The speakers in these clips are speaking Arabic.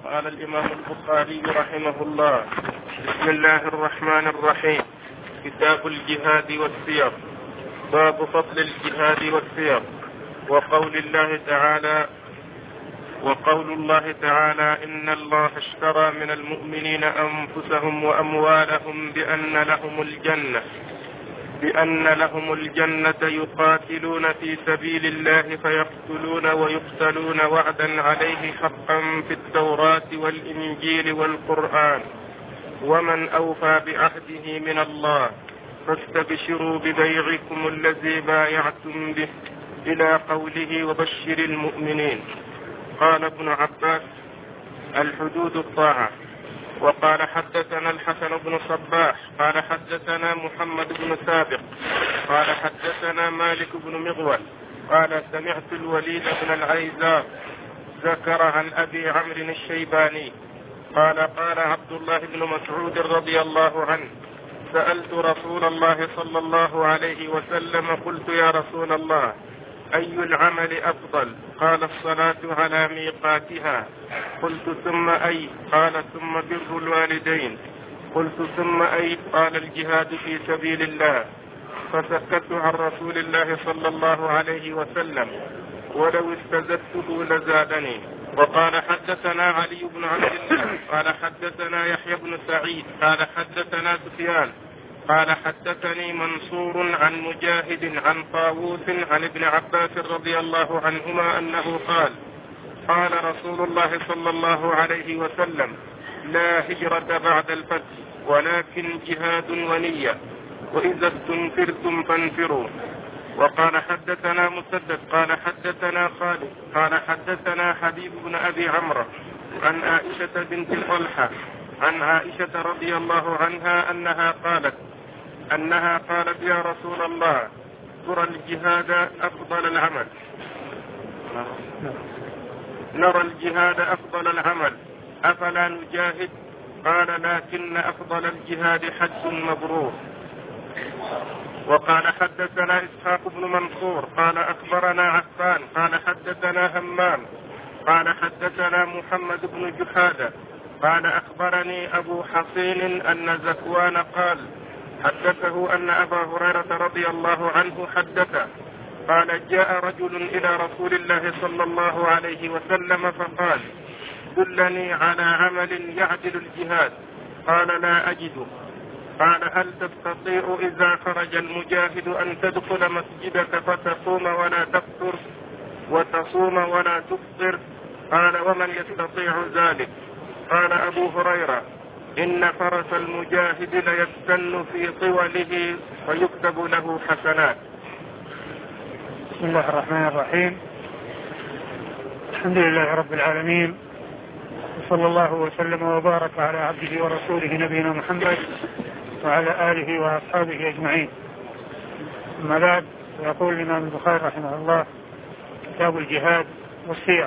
قال الإمام البخاري رحمه الله: بسم الله الرحمن الرحيم. كتاب الجهاد والسير. باب فضل الجهاد والسير. وقول الله تعالى: إن الله اشترى من المؤمنين أنفسهم وأموالهم بأن لهم الجنة يقاتلون في سبيل الله فيقتلون ويقتلون وعدا عليه حقا في التوراة والإنجيل والقرآن، ومن أوفى بعهده من الله، فاستبشروا ببيعكم الذي بايعتم به، إلى قوله: وبشر المؤمنين. قال ابن عباس: الحدود الطاعة. وقال: حدثنا الحسن بن صباح قال حدثنا محمد بن سابق قال حدثنا مالك بن مغول قال: سمعت الوليد بن العيزار ذكر عن أبي عمرو الشيباني قال: قال عبد الله بن مسعود رضي الله عنه: سألت رسول الله صلى الله عليه وسلم قلت: يا رسول الله، أي العمل أفضل؟ قال: الصلاة على ميقاتها. قلت: ثم أي؟ قال: ثم بر الوالدين. قلت: ثم أي؟ قال: الجهاد في سبيل الله. فسكت عن رسول الله صلى الله عليه وسلم، ولو استزدته لزادني. وقال: حدثنا علي بن عبد الله قال حدثنا يحيى بن سعيد قال حدثنا سفيان قال حدثني منصور عن مجاهد عن طاووس عن ابن عباس رضي الله عنهما أنه قال: قال رسول الله صلى الله عليه وسلم: لا هجرة بعد الفتح، ولكن جهاد ونية، وإذا استنفرتم فانفروا. وقال: حدثنا مسدد قال حدثنا خالد قال حدثنا حبيب بن أبي عمرو عن عائشة بنت طلحة عن عائشة رضي الله عنها أنها قالت: يا رسول الله، نرى الجهاد أفضل العمل، أفلا نجاهد؟ قال: لكن أفضل الجهاد حج مبرور. وقال: حدثنا إسحاق بن منصور قال أخبرنا عفان قال حدثنا همام قال حدثنا محمد بن جحادة قال أخبرني أبو حصين أن زكوان قال حدثه أن أبا هريرة رضي الله عنه حدثه قال: جاء رجل إلى رسول الله صلى الله عليه وسلم فقال: دلني على عمل يعدل الجهاد. قال: لا أجده. قال: هل تستطيع إذا خرج المجاهد أن تدخل مسجدك فتقوم ولا تفطر وتصوم ولا تفطر؟ قال: ومن يستطيع ذلك؟ قال أبو هريرة: إن فرس المجاهد ليستن في طوله فيكتب له حسنات. بسم الله الرحمن الرحيم. الحمد لله رب العالمين، وصلى الله وسلم وبارك على عبده ورسوله نبينا محمد وعلى آله وأصحابه أجمعين. أما بعد، يقول الإمام البخاري رحمه الله: كتاب الجهاد والسير.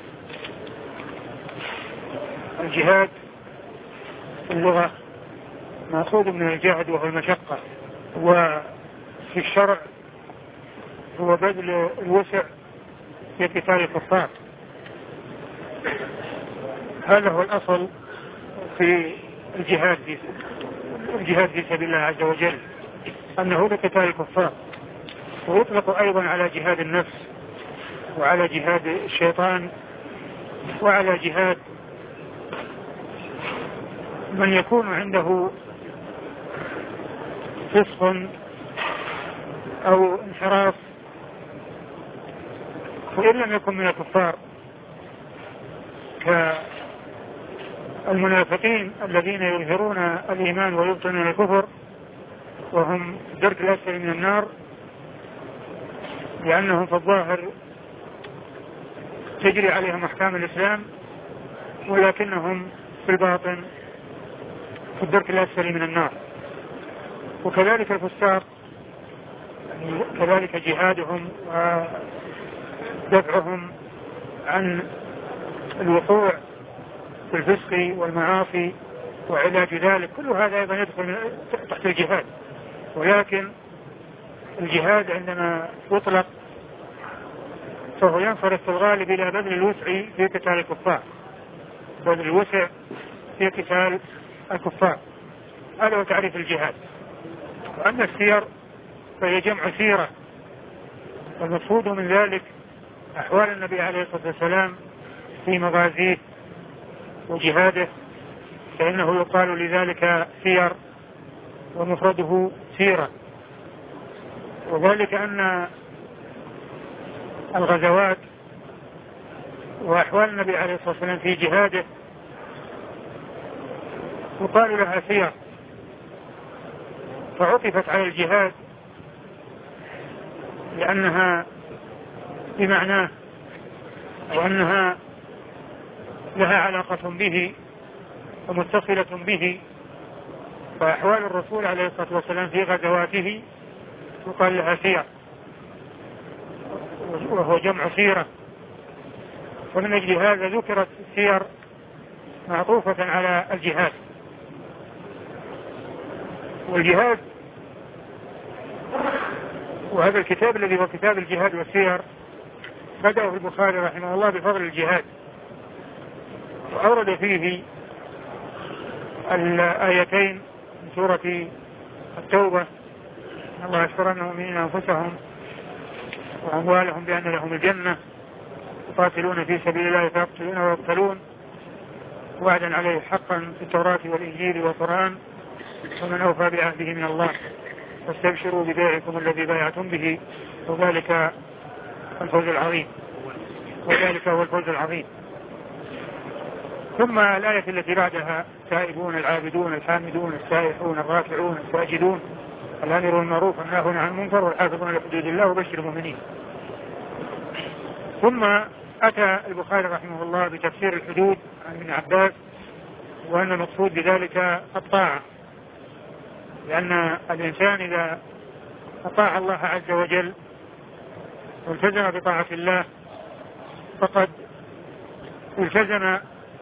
الجهاد في اللغة مأخوذ من الجهد وهو المشقة، وفي الشرع هو بذل الوسع في قتال الكفار. هذا هو الأصل في الجهاد في سبيل الله عز وجل، أنه لقتال الكفار، ويطلق أيضا على جهاد النفس وعلى جهاد الشيطان وعلى جهاد من يكون عنده فسق أو انحراف وإن لم يكن من الكفار، كالمنافقين الذين يظهرون الإيمان ويبطنون الكفر، وهم الدرك الأسفل من النار، لأنهم في الظاهر تجري عليهم أحكام الإسلام، ولكنهم في الباطن في الدرك الأسفل من النار. وكذلك الفساق، كذلك جهادهم ودفعهم عن الوقوع في الفسق والمعاصي وعلاج ذلك، كل هذا أيضا يدخل تحت الجهاد. ولكن الجهاد عندما يطلق فهو ينصرف في الغالب إلى بذل الوسع في قتال الكفار، بذل الوسع في قتال الكفار. هذا هو تعريف الجهاد. وأما السير فهي جمع سيرة، والمقصود من ذلك أحوال النبي عليه الصلاة والسلام في مغازيه وجهاده، فإنه يقال لذلك سير ومفرده سيرة. وذلك أن الغزوات وأحوال النبي عليه الصلاة والسلام في جهاده يقال لها سير، فعطفت على الجهاد لأنها بمعناه، وأنها لها علاقة به ومتصلة به. فأحوال الرسول عليه الصلاة والسلام في غزواته يقال لها سير، وهو جمع سيرة. ومن أجل هذا ذكرت السير معطوفة على الجهاد. والجهاد، وهذا الكتاب الذي هو كتاب الجهاد والسير، بدأه البخاري رحمه الله بفضل الجهاد، وأورد فيه الآيتين من سورة التوبة: إن الله يشكر أن المؤمنين أنفسهم وأموالهم بأن لهم الجنة يقاتلون في سبيل الله فيقتلون ويقتلون وعدا عليه حقا في التوراة والإنجيل والقرآن ومن أوفى بعهده من الله فاستبشروا ببيعكم الذي بايعتم به وذلك الفوز العظيم. وذلك هو الفوز العظيم. ثم الآية التي بعدها: التائبون العابدون الحامدون السائحون الراكعون الساجدون الآمرون بالمعروف والناهون عن المنكر والحافظون لحدود الله وبشر المؤمنين. ثم أتى البخاري رحمه الله بتفسير الحدود عن ابن عباس، وأن المقصود بذلك الطاعة، لأن الإنسان إذا أطاع الله عز وجل والتزم بطاعة الله فقد التزم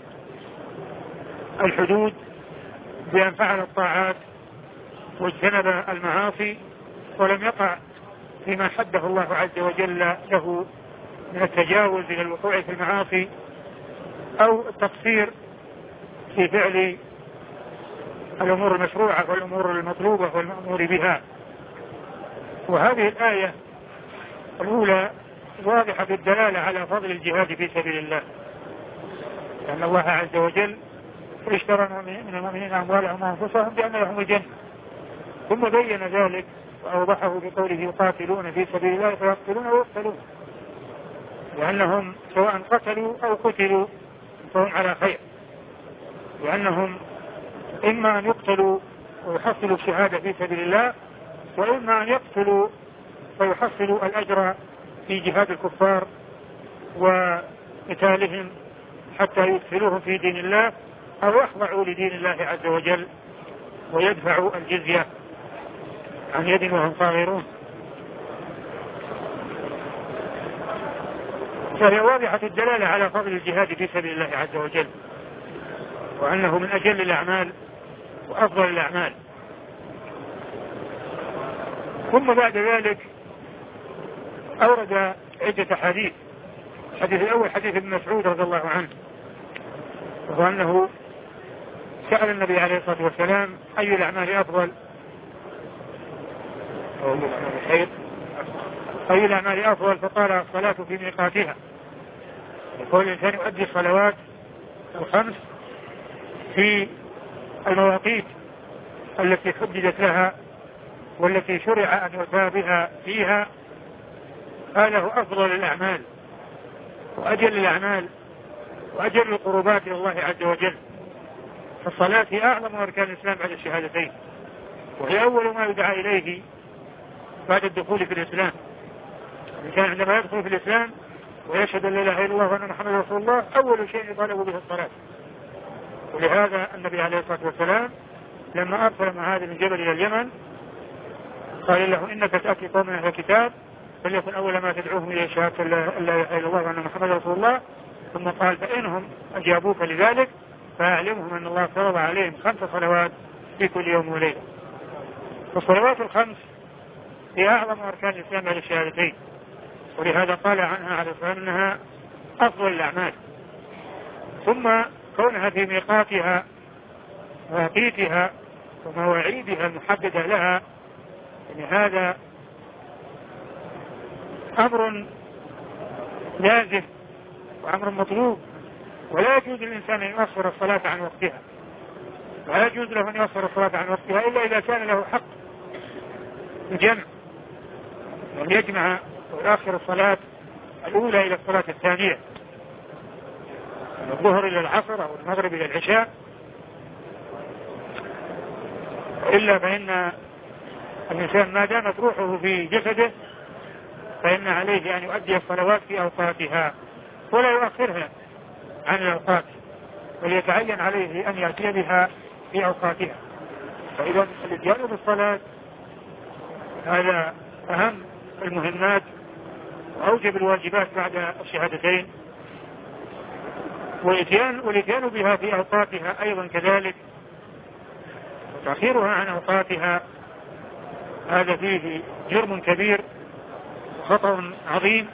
الحدود بأن فعل الطاعات واجتنب المعاصي، ولم يقع فيما حده الله عز وجل له من التجاوز إلى الوقوع في المعاصي أو التقصير في فعل الأمور المشروعة والأمور المطلوبة والمأمور بها. وهذه الآية الأولى واضحة بالدلالة على فضل الجهاد في سبيل الله، لأن الله عز وجل اشترى من المؤمنين أموالهم وأنفسهم بأن لهم الجنة، ثم بين ذلك وأوضحه بقوله: يقاتلون في سبيل الله فيقتلون ويقتلون، لأنهم سواء قتلوا أو قتلوا فهم على خير، لأنهم إما أن يقتلوا ويحصلوا الشهادة في سبيل الله، وإما أن يقتلوا فيحصلوا الأجر في جهاد الكفار وقتالهم حتى يدخلوهم في دين الله أو يخضعوا لدين الله عز وجل ويدفعوا الجزية عن يد وهم صاغرون. فهي واضحة الدلالة على فضل الجهاد في سبيل الله عز وجل، وأنه من أجل الأعمال وأفضل الأعمال. ثم بعد ذلك أورد عدة حديث. الحديث الأول حديث ابن مسعود رضي الله عنه، وهو أنه سأل النبي عليه الصلاة والسلام: أي الأعمال أفضل؟ أي الأعمال أفضل؟ فقال: الصلاة في ميقاتها. يقول الإنسان يؤدي الصلوات الخمس في المواقيت التي حددت لها والتي شرع أن يؤتى بها فيها. هذا أفضل الأعمال وأجل الأعمال وأجل القربات إلى الله عز وجل. فالصلاة هي أعظم أركان الإسلام بعد الشهادتين، وهي أول ما يدعى إليه بعد الدخول في الإسلام. الإنسان عندما يدخل في الإسلام ويشهد أن لا إله إلا الله وأن محمدا رسول الله أول شيء يطالب به الصلاة. ولهذا النبي عليه الصلاة والسلام لما أرسل معاذ بن جبل إلى اليمن قال له: إنك تأتي قوم أهل الكتاب فليكن أول ما تدعوهم إلى شهادة لا إله إلا الله وأن محمدا رسول الله. ثم قال: فإنهم أجابوك لذلك فأعلمهم أن الله فرض عليهم 5 صلوات في كل يوم وليلة. فالصلوات الخمس هي أعظم أركان الإسلام على الشهادتين، ولهذا قال عنها عليه الصلاة والسلام أنها أفضل الأعمال. ثم كونها في ميقاتها ومواقيتها ومواعيدها المحددة لها، يعني هذا أمر لازم وأمر مطلوب، ولا يجوز للإنسان أن يؤخر الصلاة عن وقتها، ولا يجوز له أن يؤخر الصلاة عن وقتها إلا إذا كان له حق الجمع، أن يجمع ويؤخر الصلاة الأولى إلى الصلاة الثانية، من الظهر إلى العصر أو المغرب إلى العشاء. إلا فإن الإنسان ما دامت روحه في جسده فإن عليه أن يؤدي الصلوات في أوقاتها ولا يؤخرها عن الأوقات، وليتعين عليه أن يأتي بها في أوقاتها. فإذا الاتيان بالصلاة هذا أهم المهمات وأوجب الواجبات بعد الشهادتين، والاتيان بها في أوقاتها أيضا كذلك، وتأخيرها عن أوقاتها هذا فيه جرم كبير وخطأ عظيم.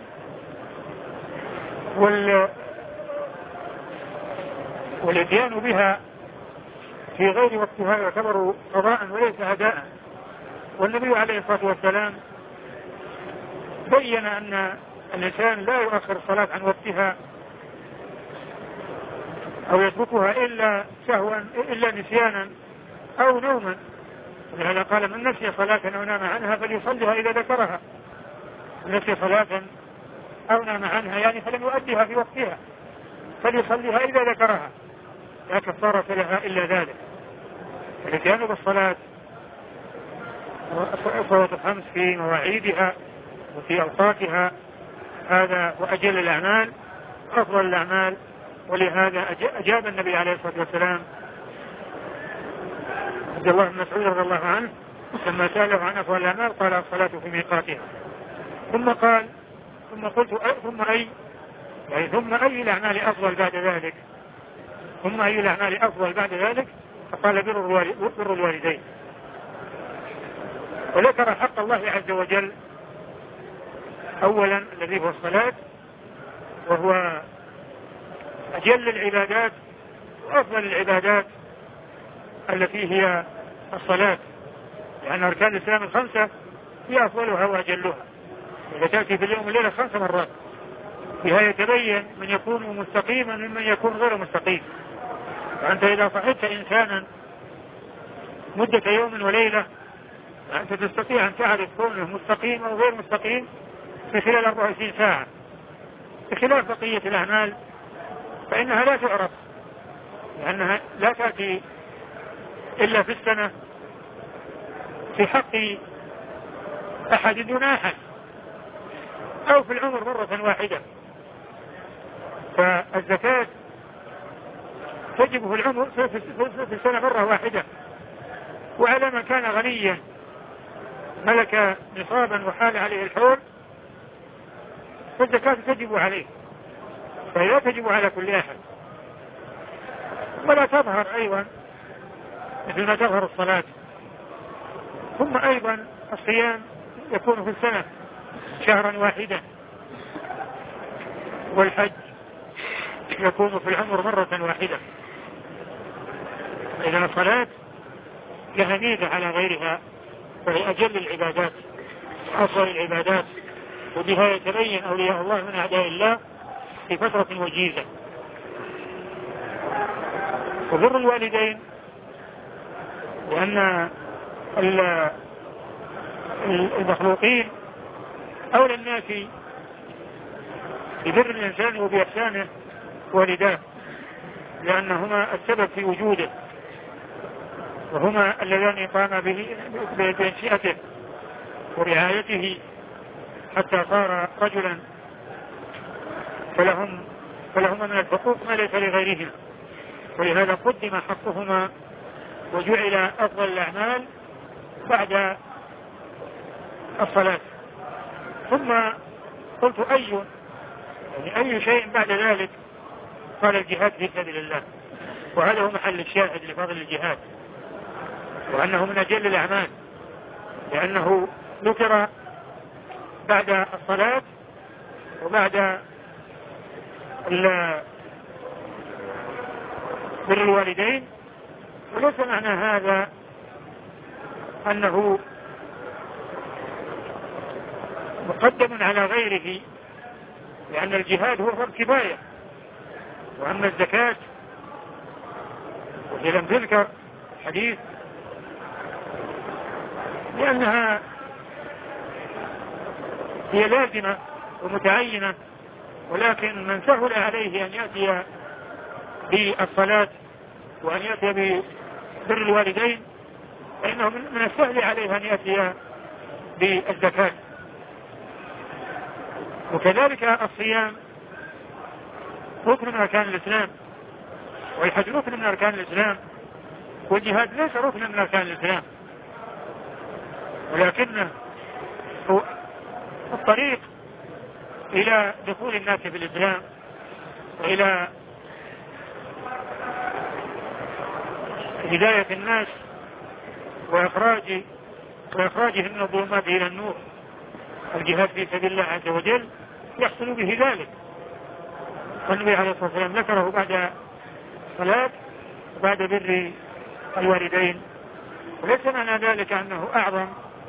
والاتيان بها في غير وقتها يعتبر قضاء وليس أداء. والنبي عليه الصلاة والسلام بين أن الإنسان لا يؤخر الصلاة عن وقتها أو يتركها إلا سهوا إلا نسيانا أو نوما، ولهذا قال من نسي صلاة أو نام عنها فليصلها إذا ذكرها. من نسي صلاة أو نام عنها يعني فلم يؤديها في وقتها فليصليها إذا ذكرها، لا كفارة لها إلا ذلك. فالاتيان بالصلاة صلاة الخمس في مواعيدها وفي أوقاتها هذا وأجل الأعمال أفضل الأعمال. ولهذا أجاب النبي عليه الصلاة والسلام عبد الله بن مسعود رضي الله عنه لما سأله عن أفضل الأعمال قال الصلاة في ميقاتها. ثم قال ثم قلت ثم أي يعني ثم أي الأعمال أفضل بعد ذلك؟ ثم أي الأعمال أفضل بعد ذلك؟ فقال بر الوالدين. وذكر حق الله عز وجل أولا الذي هو الصلاة، وهو أجل العبادات وأفضل العبادات التي هي الصلاة، لأن أركان الإسلام الخمسة هي أفضلها وأجلها، وتأتي في اليوم والليلة 5 مرات، بها يتبين من يكون مستقيما ممن يكون غير مستقيم. فأنت إذا صحبت إنسانا مدة يوم وليلة أنت تستطيع أن تعرف كونه مستقيم أو غير مستقيم في خلال 24 ساعة، بخلاف بقية الأعمال فإنها لا تعرف، لأنها لا تأتي إلا في السنة في حق أحد دون أحد، أو في العمر مرة واحدة. فالزكاة تجب في العمر في السنة مرة واحدة، وعلى من كان غنيا ملك نصابا وحال عليه الحول فالزكاة تجب عليه، فلا تجب على كل أحد، ولا تظهر أيضا مثل ما تظهر الصلاة. ثم أيضا الصيام يكون في السنة شهرا واحدا، والحج يكون في العمر مرة واحدة. إذن الصلاة لها ميزة على غيرها، فهي أجل العبادات أفضل العبادات، وبها يتبين أولياء الله من أعداء الله في فترة وجيزة. وبر الوالدين لأن المخلوقين أولى الناس ببر الإنسان وبإحسانه والداه، لأنهما السبب في وجوده، وهما اللذان قام بتنشئته ورعايته حتى صار رجلا، فلهما من الحقوق ما ليس لغيرهما، ولهذا قدم حقهما وجعل أفضل الأعمال بعد الصلاة. ثم قلت أي شيء بعد ذلك؟ قال الجهاد في سبيل الله، وهذا هو محل الشاهد لفضل الجهاد، وأنه من أجل الأعمال، لأنه ذكر بعد الصلاة وبعد بر الوالدين. وليس معنى هذا أنه مقدم على غيره، لأن الجهاد هو فرض كفاية. وأما الزكاة وهي لم تذكر حديث لأنها هي لازمة ومتعينة، ولكن من سهل عليه أن يأتي بالصلاة وأن يأتي ببر الوالدين فإنه من السهل عليه أن يأتي بالزكاة. وكذلك الصيام ركن من أركان الإسلام، والحج ركن من أركان الإسلام، والجهاد ليس ركن من أركان الإسلام، ولكنه هو الطريق إلى دخول الناس في الإسلام وإلى هداية الناس وإخراجهم من الظلمات إلى النور. الجهاد في سبيل الله عز وجل يحصل به ذلك، والنبي عليه الصلاة والسلام ذكره بعد الصلاة وبعد بر الوالدين. وليس معنى ذلك أنه أعظم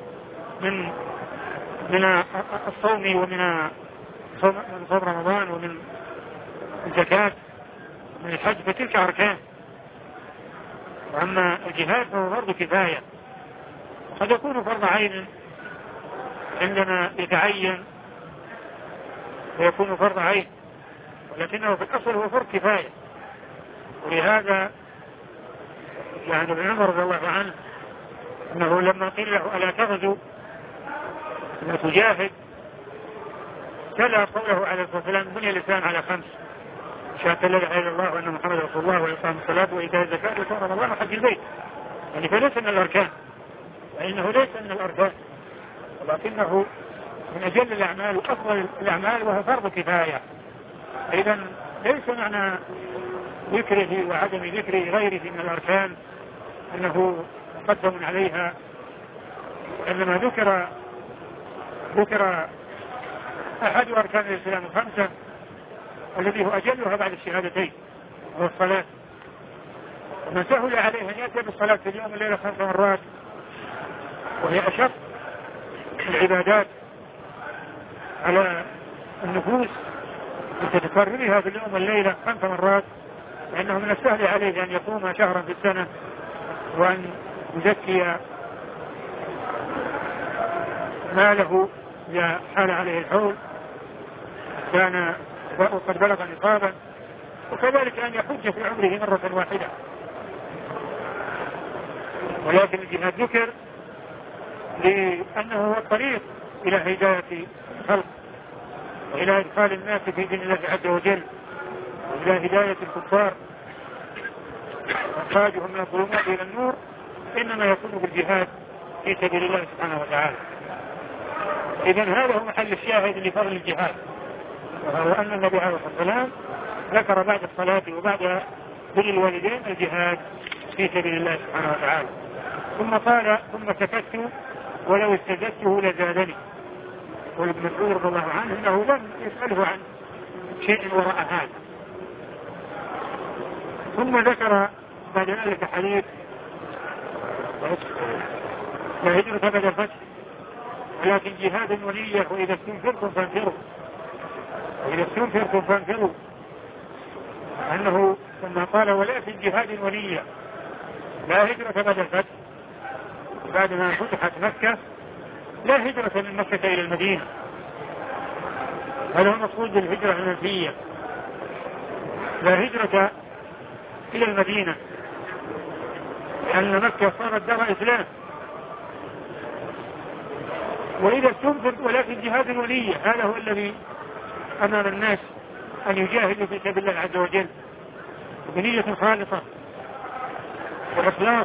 من الصوم ومن صوم رمضان ومن الزكاة من الحج، فتلك أركان. وأما الجهاد فهو فرض كفاية، قد يكون فرض عين عندما يتعين ويكون فرض عين، ولكنه في الأصل هو فرض كفاية. ولهذا يعني ابن عمر رضي الله عنه أنه لما قيل له ألا تغزو لا تجاهد تلا قوله عليه الصلاة والسلام بني الإسلام على 5: شهادة لا إله إلا الله وأن محمد رسول الله وإقام الصلاة وإيتاء الزكاة وصوم رمضان وحج البيت. يعني فليس من الأركان، فإنه ليس من الأركان، ولكنه من أجل الأعمال وأفضل الأعمال وهو فرض كفاية. إذن ليس معنى ذكره وعدم ذكر غيره من الأركان أنه مقدم عليها، إنما ذكر أحد أركان الإسلام 5 الذي هو أجلها بعد الشهادتين هو الصلاة. ومن سهل عليه أن يأتي بالصلاة في اليوم الليلة 5 مرات، وهي أشق العبادات على النفوس وتتكررها في اليوم الليلة 5 مرات، لأنه من السهل عليه أن يقوم شهرا في السنة وأن يزكي ماله إذا حال عليه الحول كان وقد بلغ نصابا، وكذلك أن يحج في عمره مرة واحدة. ولكن الجهاد ذكر لأنه هو الطريق إلى هداية الخلق وإلى إدخال الناس في دين الله عز وجل وإلى هداية الكفار وإخراجهم من الظلمات إلى النور، إنما يكون بالجهاد في سبيل الله سبحانه وتعالى. إذن هذا هو محل الشاهد لفضل الجهاد، وهو أن النبي عليه الصلاة والسلام ذكر بعد الصلاة وبعد بر الوالدين الجهاد في سبيل الله سبحانه وتعالى. ثم قال ثم سكت ولو استزدته لزادني. وابن مسعود رضي الله عنه انه لم يسأله عن شيء وراء هذا. ثم ذكر بعد ذلك حديث لا هجرة بعد الفتح ولكن جهاد ونية وإذا استنفرتم فانفروا وإذا استنفرتم فانفروا، أنه ثم قال ولكن جهاد ونية لا هجرة بعد الفتح. بعد ما فتحت مكة لا هجرة من مكة إلى المدينة، هذا هو المقصود بالهجرة المنفية. لا هجرة إلى المدينة لأن مكة صارت دار إسلام. وإذا استنفر ولكن جهاد ولية، هذا هو الذي أمر الناس أن يجاهدوا في سبيل الله عز وجل بنية خالصة وإخلاص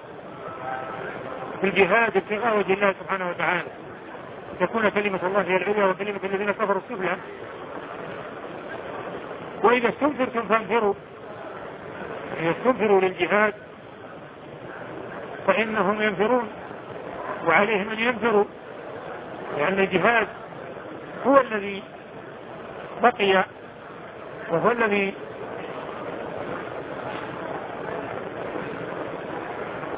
في الجهاد ابتغاء وجه الله سبحانه وتعالى، تكون كلمة الله هي العليا وكلمة الذين كفروا السفلى. وإذا استنفرتم فانفروا، إذا استنفروا للجهاد فإنهم ينفرون وعليهم أن ينفروا، لأن الجهاد هو الذي بقي وهو الذي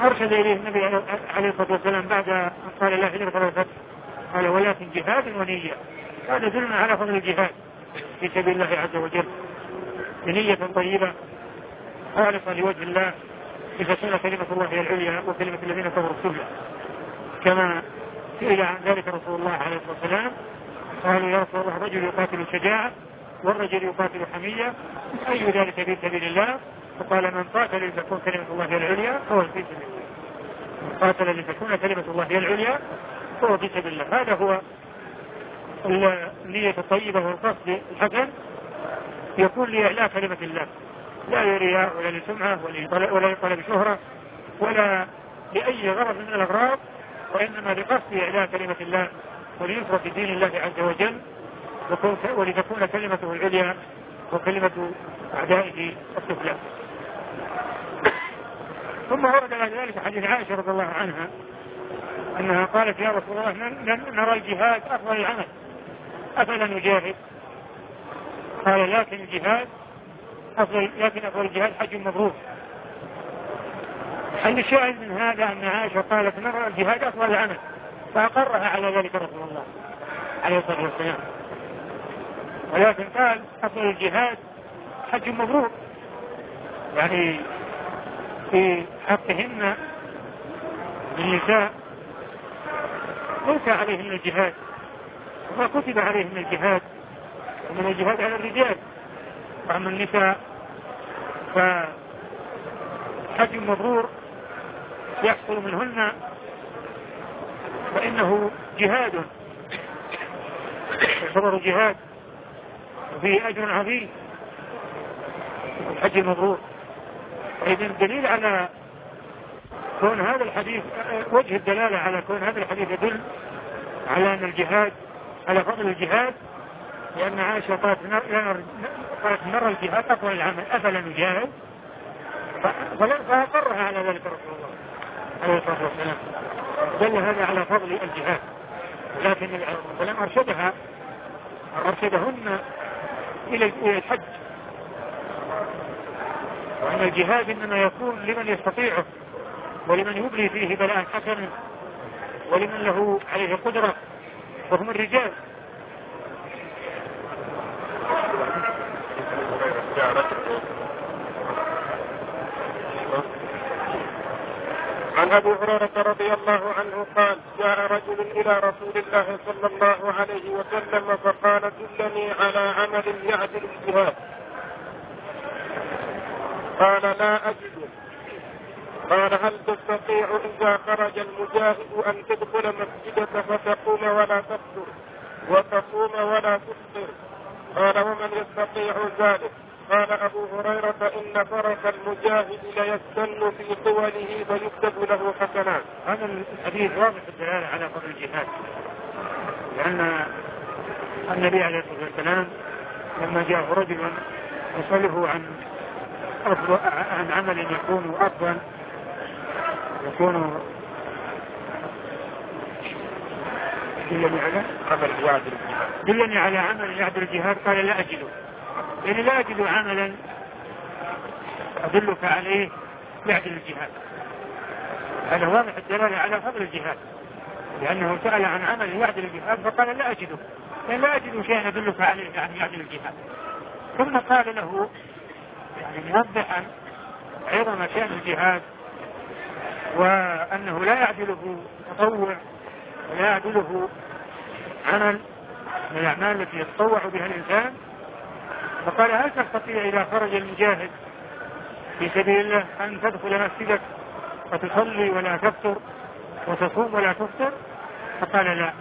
أرشد إليه النبي عليه الصلاة والسلام بعد أن قال لا هجرة ولا فتح، قال ولكن جهاد ونية. هذا يدلنا على فضل الجهاد في سبيل الله عز وجل بنية طيبة خالصة لوجه الله لتكون كلمة الله هي العليا وكلمة الذين كفروا السفلى، كما سئل عن ذلك رسول الله عليه الصلاة والسلام قالوا يا رسول الله الرجل يقاتل شجاعة والرجل يقاتل حمية أي ذلك في سبيل الله؟ فقال من قاتل لتكون كلمة الله هي العليا فهو في سبيل الله. من قاتل لتكون كلمة الله هي العليا فهو في سبيل الله. هذا هو النية الطيبة والقصد الحسن يكون لإعلاء كلمة الله، لا لرياء ولا لسمعة ولا لطلب شهرة ولا لأي غرض من الأغراض، وإنما لقصد إعلاء كلمة الله ولنصرة دين الله عز وجل ولتكون كلمته العليا وكلمة أعدائه السفلى. ثم ورد بعد ذلك حديث عائشة رضي الله عنها أنها قالت يا رسول الله نرى الجهاد أفضل العمل أفلا نجاهد؟ قال لكن أفضل الجهاد حج مبرور. الشاهد من هذا أن عائشة قالت نرى الجهاد أفضل العمل، فأقرها على ذلك رسول الله عليه الصلاة والسلام، ولكن قال أفضل الجهاد حج مبرور، يعني في حقهن النساء ليس عليهن الجهاد وما كتب عليهن الجهاد ومن الجهاد على الرجال، وأما النساء فحج مبرور يحصل منهن فإنه جهاد يعتبر جهاد وفيه أجر عظيم الحج المبرور. إذن الدليل على كون هذا الحديث وجه الدلالة على كون هذا الحديث يدل على أن الجهاد على فضل الجهاد، لأن عائشة قالت نرى الجهاد أفضل العمل أفلا نجاهد، فأقرها على ذلك رسول الله عليه الصلاة والسلام. دل هذا على فضل الجهاد، لكن العلماء أرشدهن إلى الحج، وأن الجهاد إنما يكون لمن يستطيعه ولمن يبلي فيه بلاء حسنا ولمن له عليه قدرة وهم الرجال. عن أبي هريرة رضي الله عنه قال جاء رجل إلى رسول الله صلى الله عليه وسلم فقال دلني على عمل يعدل الجهاد. قال لا أجد. قال هل تستطيع إذا خرج المجاهد أن تدخل مسجدك فتقوم ولا تفطر وتصوم ولا تفطر؟ قال ومن يستطيع ذلك؟ قال أبو هريرة إن فرس المجاهد ليستن في طوله فيكتب له حسنات. هذا الحديث واضح الدلالة على فضل الجهاد، لأن النبي عليه الصلاة والسلام لما جاء رجل يسأله عن عمل يكون أفضل يكون دلني على عمل يعدل الجهاد، قال لا أجده، يعني لا أجد عملا أدلك عليه يعدل الجهاد. هذا واضح الدلالة على فضل الجهاد، لأنه سأل عن عمل يعدل الجهاد فقال لا أجده، يعني لا أجد شيئا أدلك عليه يعني يعدل الجهاد. ثم قال له يعني موضحا عظم شأن الجهاد وأنه لا يعدله تطوع ولا يعدله عمل من الأعمال التي يتطوع بها الإنسان. فقال هل تستطيع إذا خرج المجاهد في سبيل الله أن تدخل مسجدك وتصلي ولا تفطر وتصوم ولا تفطر؟ فقال لا.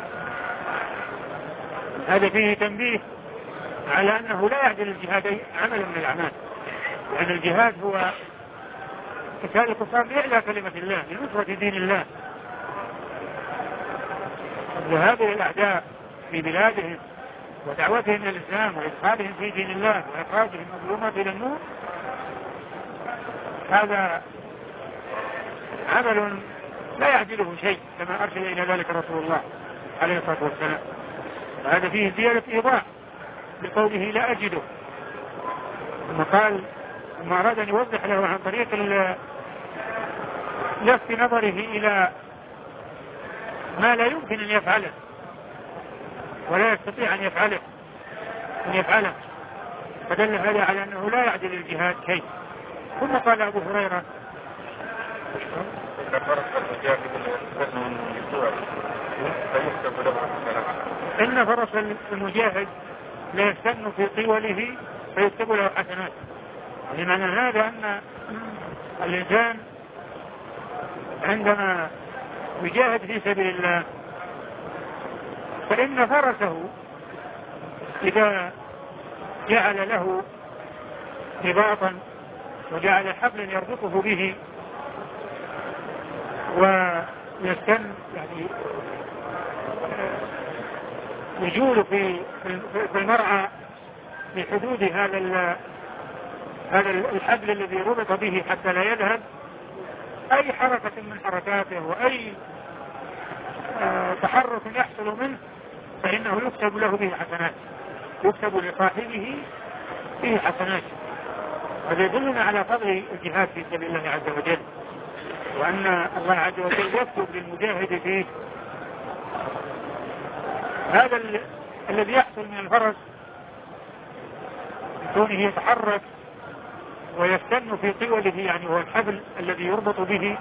هذا فيه تنبيه على أنه لا يعدل الجهاد عمل من الأعمال، لأن الجهاد هو قتال الكفار لإعلاء كلمة الله لنصرة دين الله. الذهاب إلى الأعداء في بلادهم ودعوتهم إلى الإسلام وإدخالهم في دين الله وإخراجهم مظلومات إلى النور، هذا عمل لا يعدله شيء كما أرشد إلى ذلك رسول الله عليه الصلاة والسلام. وهذا فيه زيادة إيضاح بقوله لا أجده، ثم قال ثم أراد أن يوضح له عن طريق لفت نظره إلى ما لا يمكن أن يفعله ولا يستطيع أن يفعله فدل هذا على أنه لا يعدل الجهاد شيء. ثم قال أبو هريرة إن فرس المجاهد لا يستن في طوله فيكتب له حسنات. لمعنى هذا أن الإنسان عندما يجاهد في سبيل الله فإن فرسه إذا جعل له رباطا وجعل حبلا يربطه به ويستن يعني يجول في المرعى في حدود هذا الحبل الذي ربط به حتى لا يذهب، أي حركة من حركاته وأي تحرك يحصل منه فإنه يكتب له به حسنات، يكتب لصاحبه به حسنات. هذا يدلنا على فضل الجهاد في سبيل الله عز وجل، وأن الله عز وجل يكتب للمجاهد فيه هذا الذي يحصل من الفرس كونه يتحرك ويستن في طوله، يعني هو الحبل الذي يربط به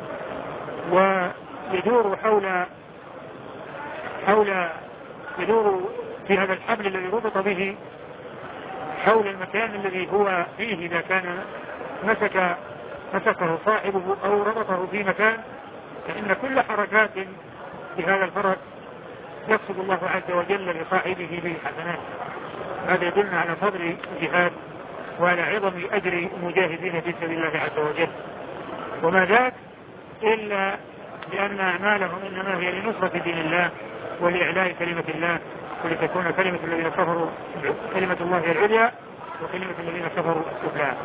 ويدور يدور في هذا الحبل الذي ربط به حول المكان الذي هو فيه إذا كان مسكه صاحبه أو ربطه في مكان، فإن كل حركات بهذا الفرس يكتب الله عز وجل لصاحبه به حسنات. هذا يدلنا على فضل الجهاد وعلى عظم أجر المجاهدين في سبيل الله عز وجل، وما ذاك إلا لأن أعمالهم إنما هي لنصرة دين الله ولإعلاء كلمة الله ولتكون كلمة الذين كفروا كلمة الله هي العليا وكلمة الذين كفروا السفلى.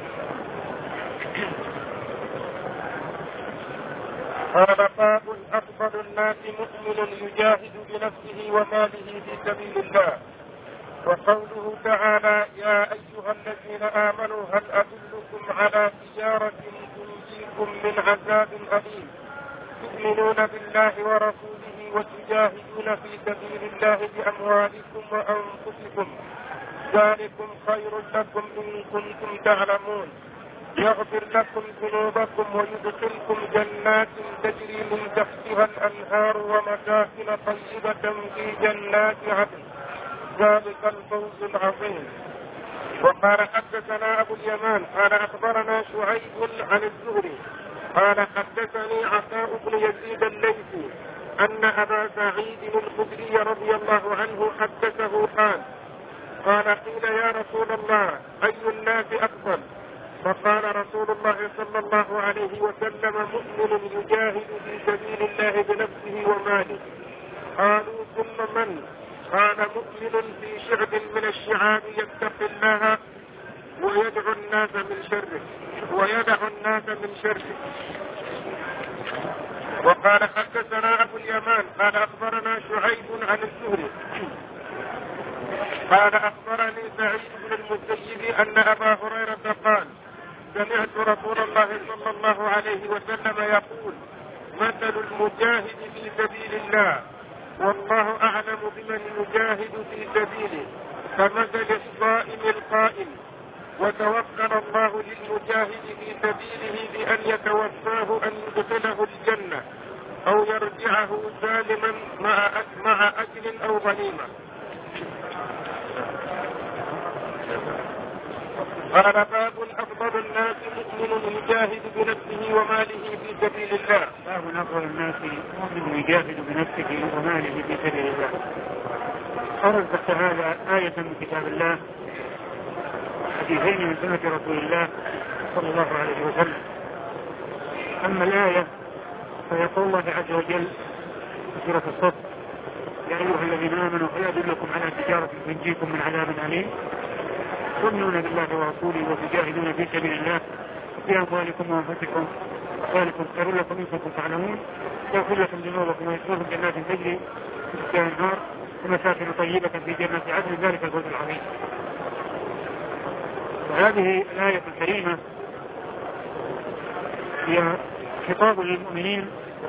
قال باب أفضل الناس مؤمن يجاهد بنفسه وماله في سبيل الله. وقوله تعالى يا أيها الذين آمنوا هل أدلكم على تجارة تنجيكم من عذاب أليم تؤمنون بالله ورسوله وتجاهدون في سبيل الله بأموالكم وأنفسكم ذلكم خير لكم إن كنتم تعلمون يغفر لكم ذنوبكم ويدخلكم جنات تجري من تحتها الأنهار ومساكن طيبة في جنات عدن ذلك الفوز العظيم. وقال حدثنا أبو اليمان قال أخبرنا شعيب عن الزهري قال حدثني عطاء بن يزيد الليثي أن أبا سعيد الخدري رضي الله عنه حدثه قال قيل يا رسول الله أي الناس أفضل؟ فقال رسول الله صلى الله عليه وسلم مؤمن يجاهد في سبيل الله بنفسه وماله. قالوا ثم من؟ قال مؤمن في شعب من الشعاب يتقي الله ويدعو الناس من شره وقال حدثنا أبو اليمان قال أخبرنا شعيب عن الزهري قال أخبرني سعيد بن المسيب أن أبا هريرة قال سمعت رسول الله صلى الله عليه وسلم يقول مثل المجاهد في سبيل الله والله أعلم بمن يجاهد في سبيله كمثل الصائم القائم وتوكل الله للمجاهد في سبيله بأن يتوفاه أن يدخله الجنة أو يرجعه سالما مع أجل أو غنيمة. قال باب أفضل الناس مؤمن يجاهد بنفسه وماله في سبيل الله. باب أفضل الناس مؤمن يجاهد بنفسه وماله في سبيل الله. خرج تحت هذا آية من كتاب الله حديثين من سنة رسول الله صلى الله عليه وسلم. أما الآية فيقول الله عز وجل في سورة الصف يا أيها الذين آمنوا هل أدلكم على تجارة تنجيكم من عذاب أليم تؤمنون بالله ورسوله وتجاهدون في سبيل الله بأموالكم وأنفسكم ذلكم خير لكم إن كنتم تعلمون يغفر لكم ذنوبكم ويدخلكم جنات تجري من تحتها الأنهار ومساكن طيبة في جنات عدن ذلك الفوز العظيم. وهذه الآية الكريمة هي خطاب للمؤمنين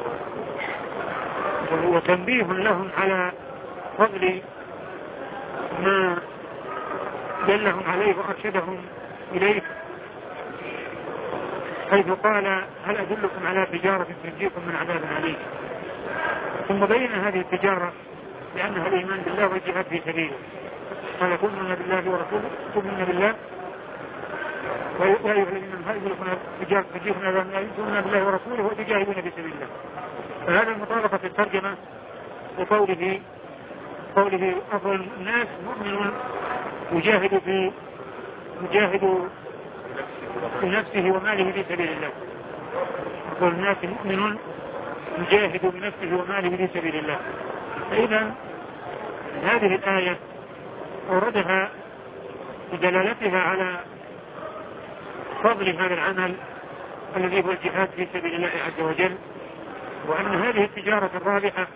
وتنبيه لهم على فضل ما دلهم عليه وأرشدهم إليه، حيث قال: هل أدلكم على تجارة تنجيكم من عذاب أليم؟ ثم بين هذه التجارة لأنها الإيمان بالله والجهاد في سبيله. قال: تؤمنون بالله ورسوله، تؤمنون بالله ويا أيها الذين آمنوا تجارة تنجيكم من عذاب أليم، تؤمنون بالله ورسوله وتجاهدون في سبيل الله. فهذا المطابقة في الترجمة لقوله أفضل الناس مؤمن يجاهد بنفسه وماله في سبيل الله. أفضل الناس مؤمن يجاهد بنفسه وماله في سبيل الله. فإذا هذه الآية أوردها بدلالتها على فضل هذا العمل الذي هو الجهاد في سبيل الله عز وجل، وأن هذه التجارة الرابحة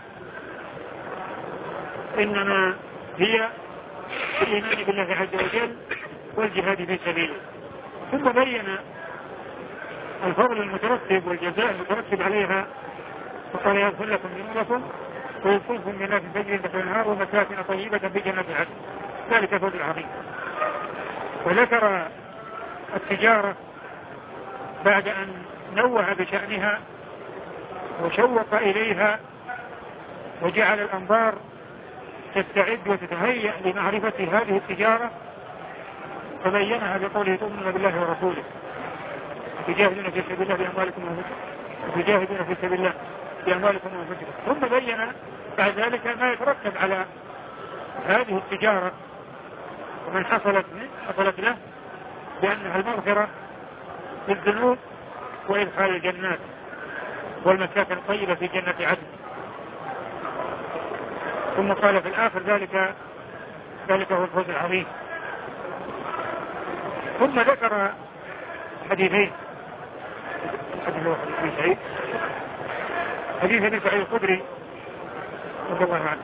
إنما هي الإيمان بالله عز وجل والجهاد في سبيله. ثم بين الفضل المترتب والجزاء المترتب عليها، فقال: يغفر لكم ذنوبكم ويدخلكم جنات تجري من تحتها الأنهار ومساكن طيبة في جنات عدن، ذلك فضل عظيم. وذكر التجارة بعد أن نوه بشأنها وشوق إليها وجعل الأنظار تستعد وتتهيأ لمعرفة هذه التجارة، فبينها بقوله: تؤمنون بالله ورسوله تجاهدون في سبيل الله بأموالكم وأنفسكم وتجاهدون في سبيل الله بأموالكم وأنفسكم. ثم بين بعد ذلك ما يترتب على هذه التجارة ومن حصلت له، بأنها المغفرة للذنوب وإدخال الجنات والمساكن الطيبة في جنة عدن. ثم قال في الآخر: ذلك هو الفوز العظيم. ثم ذكر حديثين: حديث ابي سعيد الخدري رضي الله عنه،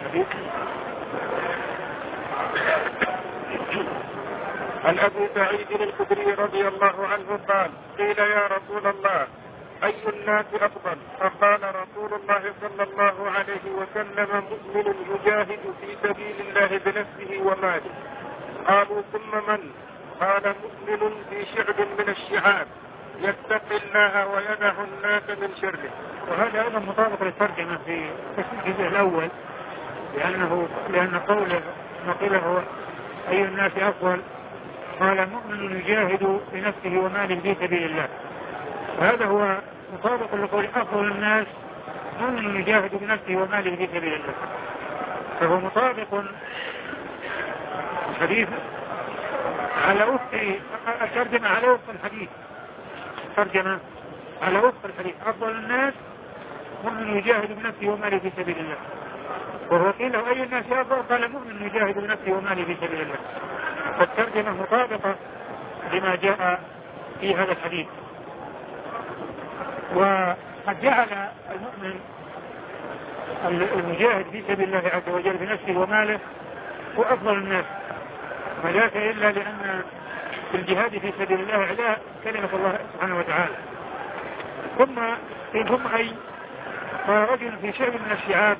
عن ابي سعيد الخدري رضي الله عنه قال: قيل: يا رسول الله، أي الناس أفضل؟ فقال رسول الله صلى الله عليه وسلم: مؤمن يجاهد في سبيل الله بنفسه وماله. قالوا: ثم من؟ قال: مؤمن في شعب من الشعاب يتقي الله ويدع الناس من شره. وهذا أيضا مطابق للترجمة في الجزء الأول، لأن قوله ما قيل هو أي الناس أفضل، قال: مؤمن يجاهد بنفسه وماله في سبيل الله. وهذا هو مطابق لقول أفضل الناس مؤمن يجاهد بنفسه وماله في سبيل الله، فهو مطابق الحديث على وفق الترجمة على وفق الحديث. الترجمة على وفق الحديث: أفضل الناس مؤمن يجاهد بنفسه وماله في سبيل الله. وهو قيل: أي الناس أفضل؟ قال: مؤمن يجاهد بنفسه وماله في سبيل الله. فالترجمة مطابقة لما جاء في هذا الحديث. وقد جعل المؤمن المجاهد في سبيل الله عز وجل بنفسه وماله هو أفضل الناس، وذاك إلا لأن الجهاد في سبيل الله إعلاء كلمة الله سبحانه وتعالى. ثم أي رجل في شعب من الشعاب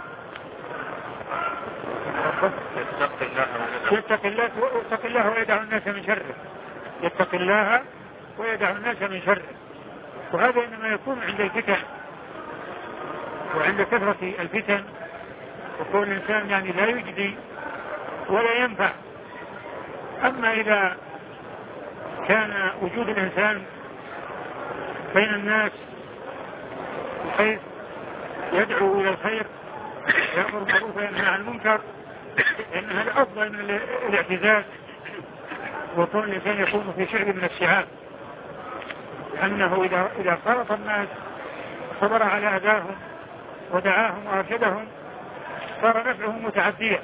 يتقي الله ويدع الناس من شره، يتقي الله ويدع الناس من شره. وهذا إنما يكون عند الفتن وعند كثرة الفتن، وكون الإنسان يعني لا يجدي ولا ينفع. أما إذا كان وجود الإنسان بين الناس بحيث يدعو إلى الخير يأمر بالمعروف وينهى عن المنكر، لأن هذا أفضل من الاعتزاز وكون الإنسان يكون في شعب من الشعاب، لأنه إذا خالط الناس صبر على أذاهم ودعاهم وأرشدهم صار نفعه متعديا.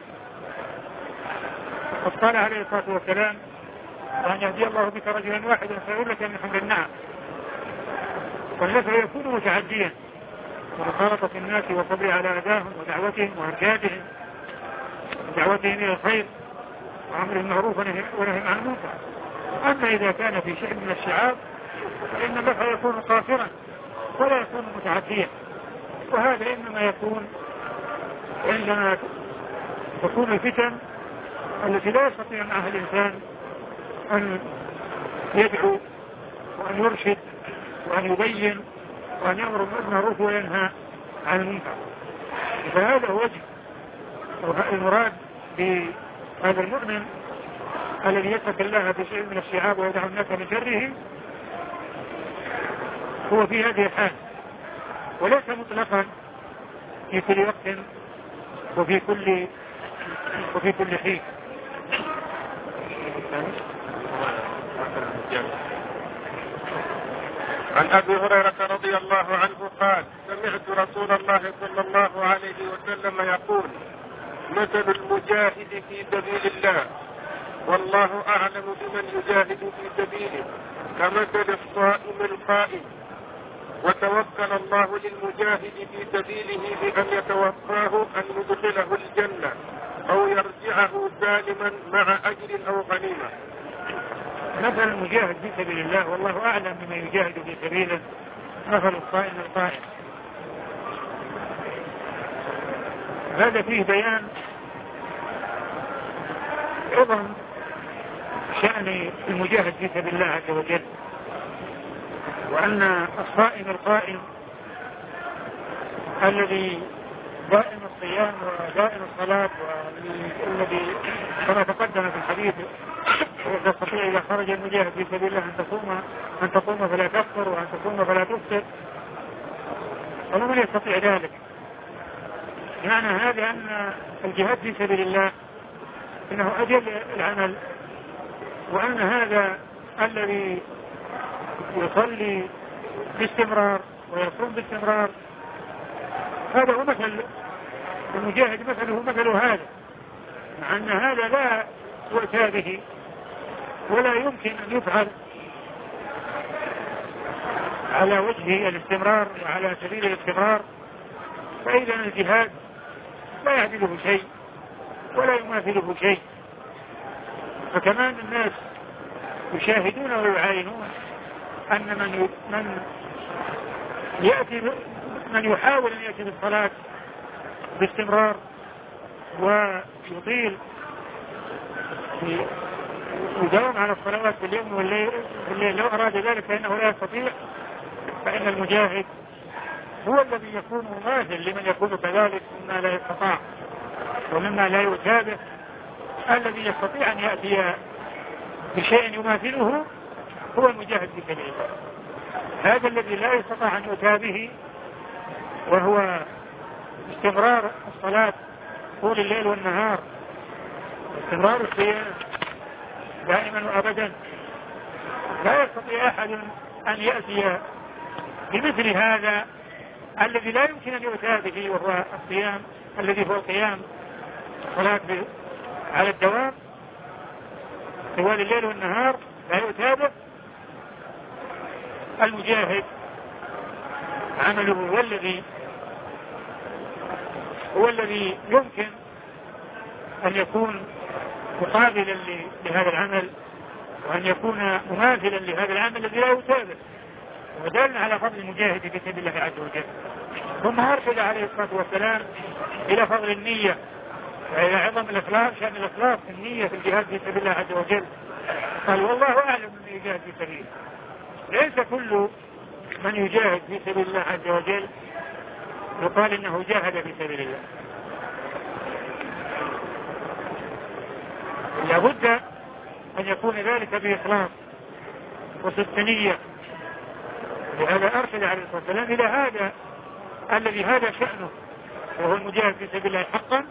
وقد قال عليه الصلاة والسلام: وأن يهدي الله بك رجلا واحدا خير لك من حمر النعم. والنفع يكون متعديا ومخالطة الناس والصبر على أذاهم ودعوتهم وإرشادهم ودعوتهم إلى الخير وأمر المعروف ونهي عن المنكر. أما إذا كان في شيء من الشعاب فإن النفع يكون قاصرا ولا يكون متعديا. وهذا إنما يكون عندما تكون الفتن التي لا يستطيع معها الإنسان أن يدعو وأن يرشد وأن يبين وأن يأمر بالمعروف وينهى عن المنكر. فهذا وجه المراد بهذا المؤمن الذي يتق الله بشيء من الشعاب ويدع الناس من شره، هو في هذه الحال، وليس مطلقا في كل وقت وفي كل حين. عن أبي هريرة رضي الله عنه قال: سمعت رسول الله صلى الله عليه وسلم يقول: مثل المجاهد في سبيل الله والله أعلم بمن يجاهد في سبيله كمثل الصائم القائم، وتوكل الله للمجاهد في سبيله بأن يتوفاه أن يدخله الجنة أو يرجعه سالما مع أجر أو غنيمة. مثل المجاهد في سبيل الله والله أعلم بمن يجاهد في سبيله مثل الصائم القائم. هذا فيه بيان عظم شأن المجاهد في سبيل الله عز وجل، وأن الصائم القائم الذي دائم الصيام ودائم الصلاة والذي كما تقدم في الحديث يستطيع إذا خرج المجاهد في سبيل الله أن تقوم فلا تفطر وأن تقوم فلا تفطر، ومن يستطيع ذلك. معنى هذا أن الجهاد في سبيل الله إنه أجل العمل، وأن هذا الذي يصلي باستمرار ويصوم باستمرار هذا هو مثل المجاهد، مثل هذا، مع أن هذا لا يؤتى به ولا يمكن أن يفعل على وجه الاستمرار وعلى سبيل الاستمرار، فإذا الجهاد لا يعدله شيء ولا يماثله شيء. فكمان الناس يشاهدون ويعاينون أن من يحاول أن يأتي بالصلاة باستمرار ويطيل يداوم على الصلوات في اليوم والليل لو أراد ذلك فإنه لا يستطيع، فإن المجاهد هو الذي يكون مماثل لمن يكون كذلك مما لا يستطاع ومما لا يتابع. الذي يستطيع أن يأتي بشيء يماثله هو المجاهد في سبيل الله. هذا الذي لا يستطيع أن يؤتى به وهو استمرار الصلاة طول الليل والنهار، استمرار الصيام دائما وأبدا، لا يستطيع أحد أن يأتي بمثل هذا الذي لا يمكن أن يؤتى به، وهو الصيام الذي هو القيام الصلاة على الدوام طوال الليل والنهار لا يؤتى به. المجاهد عمله هو الذي يمكن أن يكون مقابلا لهذا العمل وأن يكون مماثلا لهذا العمل الذي لا يتابع، ودلنا على فضل المجاهد في سبيل الله عز وجل. ثم أرشد عليه الصلاة والسلام إلى فضل النية وإلى عظم الإخلاص، شأن الإخلاص في النية في الجهاد في سبيل الله عز وجل. قال: والله أعلم من يجاهد في سبيله. ليس كل من يجاهد في سبيل الله عز وجل يقال إنه جاهد في سبيل الله. لابد أن يكون ذلك بإخلاص وصدق نية. لهذا أرشد عليه الصلاة والسلام إلى هذا الذي هذا شأنه وهو المجاهد في سبيل الله حقا.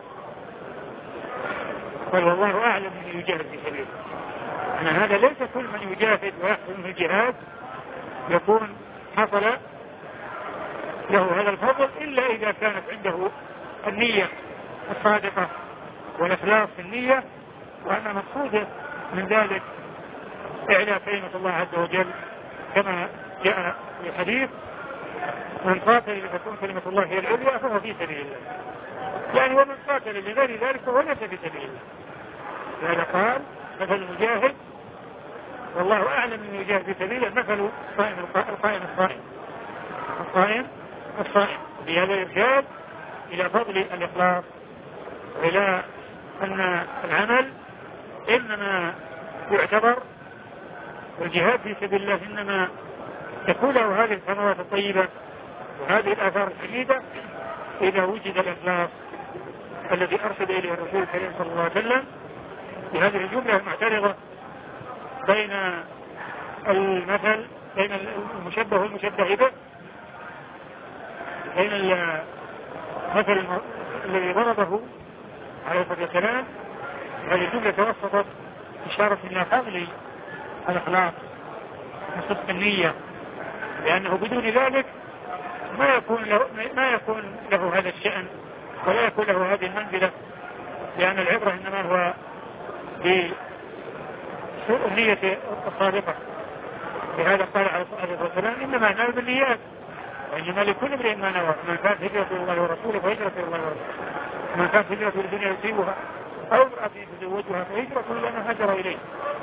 قال: والله أعلم من يجاهد في سبيله. أن هذا ليس كل من يجاهد ويحصل من الجهاد يكون حصل له هذا الفضل إلا إذا كانت عنده النية الصادقة والإخلاص في النية، وأن مقصوده من ذلك إعلاء كلمة الله عز وجل كما جاء في الحديث: من قاتل لتكون كلمة الله هي العليا فهو في سبيل الله. يعني ومن قاتل لغير ذلك فهو ليس في سبيل الله. لهذا قال: مثل المجاهد والله أعلم من يجاهد في سبيله مثل القائم الصائم. الصائم بهذا الإرشاد إلى فضل الإخلاص وإلى أن العمل إنما يعتبر والجهاد في سبيل الله إنما تكون له هذه الثمرات الطيبة وهذه الآثار الحميدة إذا وجد الإخلاص الذي أرشد إليه الرسول الكريم صلى الله عليه وسلم بهذه الجملة المعترضة بين المثل بين المشبه والمشبه به بين المثل الذي ضربه عليه الصلاة والسلام. هذه الجملة توسطت إشارة إلى فضل الإخلاص وصدق النية لأنه بدون ذلك ما يكون له هذا الشأن ولا يكون له هذه المنزلة لأن العبرة إنما هو بسوء النية الصادقة. لهذا قال عليه الصلاة والسلام إنما ينال بالنيات وإنما لكل امرئ ما نوى من كانت هجرته إلى الله ورسوله فهجرته إلى الله ورسوله من كانت هجرته للدنيا يصيبها أو امرأة يتزوجها فهجرته إلى ما هاجر إليه.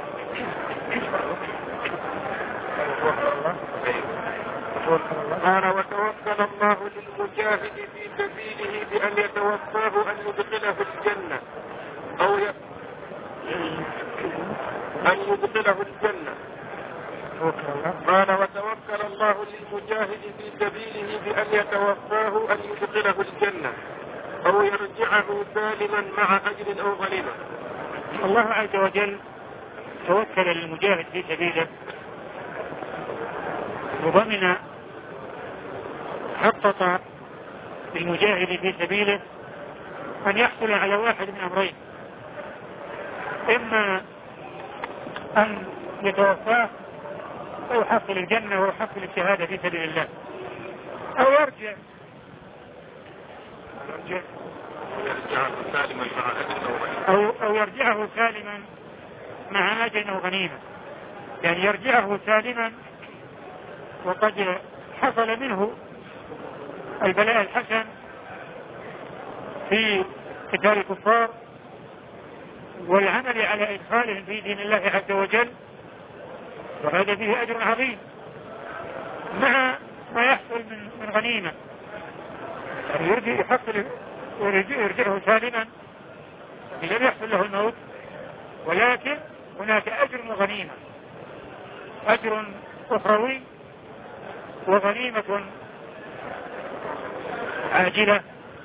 قال وتوكل الله للمجاهد في سبيله بأن يتوفاه أن يدخله الجنة أو أن يدخله الجنة. قال وتوكل الله للمجاهد في سبيله بأن يتوفاه أن يدخله الجنة أو يرجعه سالما مع أجر أو غنيمة. الله عز وجل توكل للمجاهد في سبيله وضمن حقق للمجاهد في سبيله أن يحصل على واحد من أمرين: إما أن يتوفاه أو يحصل الجنة ويحصل الشهادة في سبيل الله أو يرجع أو يرجعه سالما مع أجر أو غنيمة. يعني يرجعه سالما وقد حصل منه البلاء الحسن في قتال الكفار والعمل على إدخالهم في دين الله عز وجل وهذا فيه أجر عظيم مع ما يحصل من غنيمة. يعني يرجعه سالما لم يحصل له الموت ولكن هناك أجر وغنيمة، أجر أخروي وغنيمة عاجلة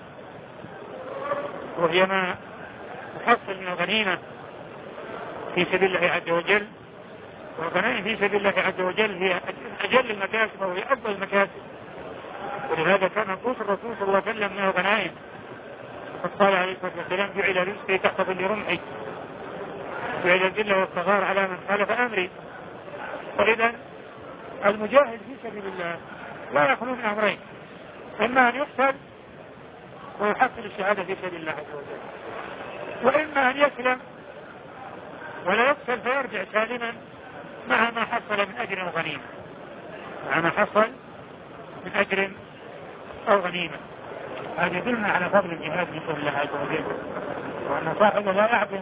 وهي ما يحصل من الغنيمة في سبيل الله عز وجل. والغنائم في سبيل الله عز وجل هي أجل المكاسب وهي أفضل المكاسب ولهذا كان نصوص الرسول صلى الله عليه وسلم من الغنائم قد قال عليه الصلاة والسلام جعل رزقي تحت ظل رمحي جعل الذل والصغار على من خالف أمري. فإذا المجاهد في سبيل الله لا يخلو من أمرين: إما أن يقتل ويحصل الشهادة في سبيل الله عز وجل وإما أن يسلم ولا يقتل فيرجع سالما مع ما حصل من أجر أو غنيمة مع ما حصل من أجر أو غنيمة. هذا يدلنا على فضل الجهاد في سبيل الله عز وجل وأن صاحبه لا يعظم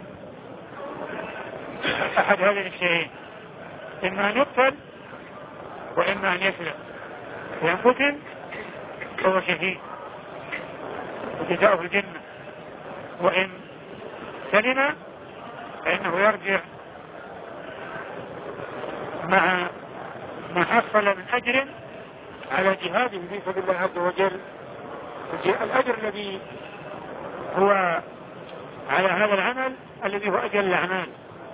أحد هذين الشيئين: إما أن يقتل وإما أن يسلم. وإن قتل فهو شهيد وجزاؤه في الجنة وإن سلم فإنه يرجع مع ما حصل من أجر على جهاده في سبيل الله عز وجل. الأجر الذي هو على هذا العمل الذي هو أجل الأعمال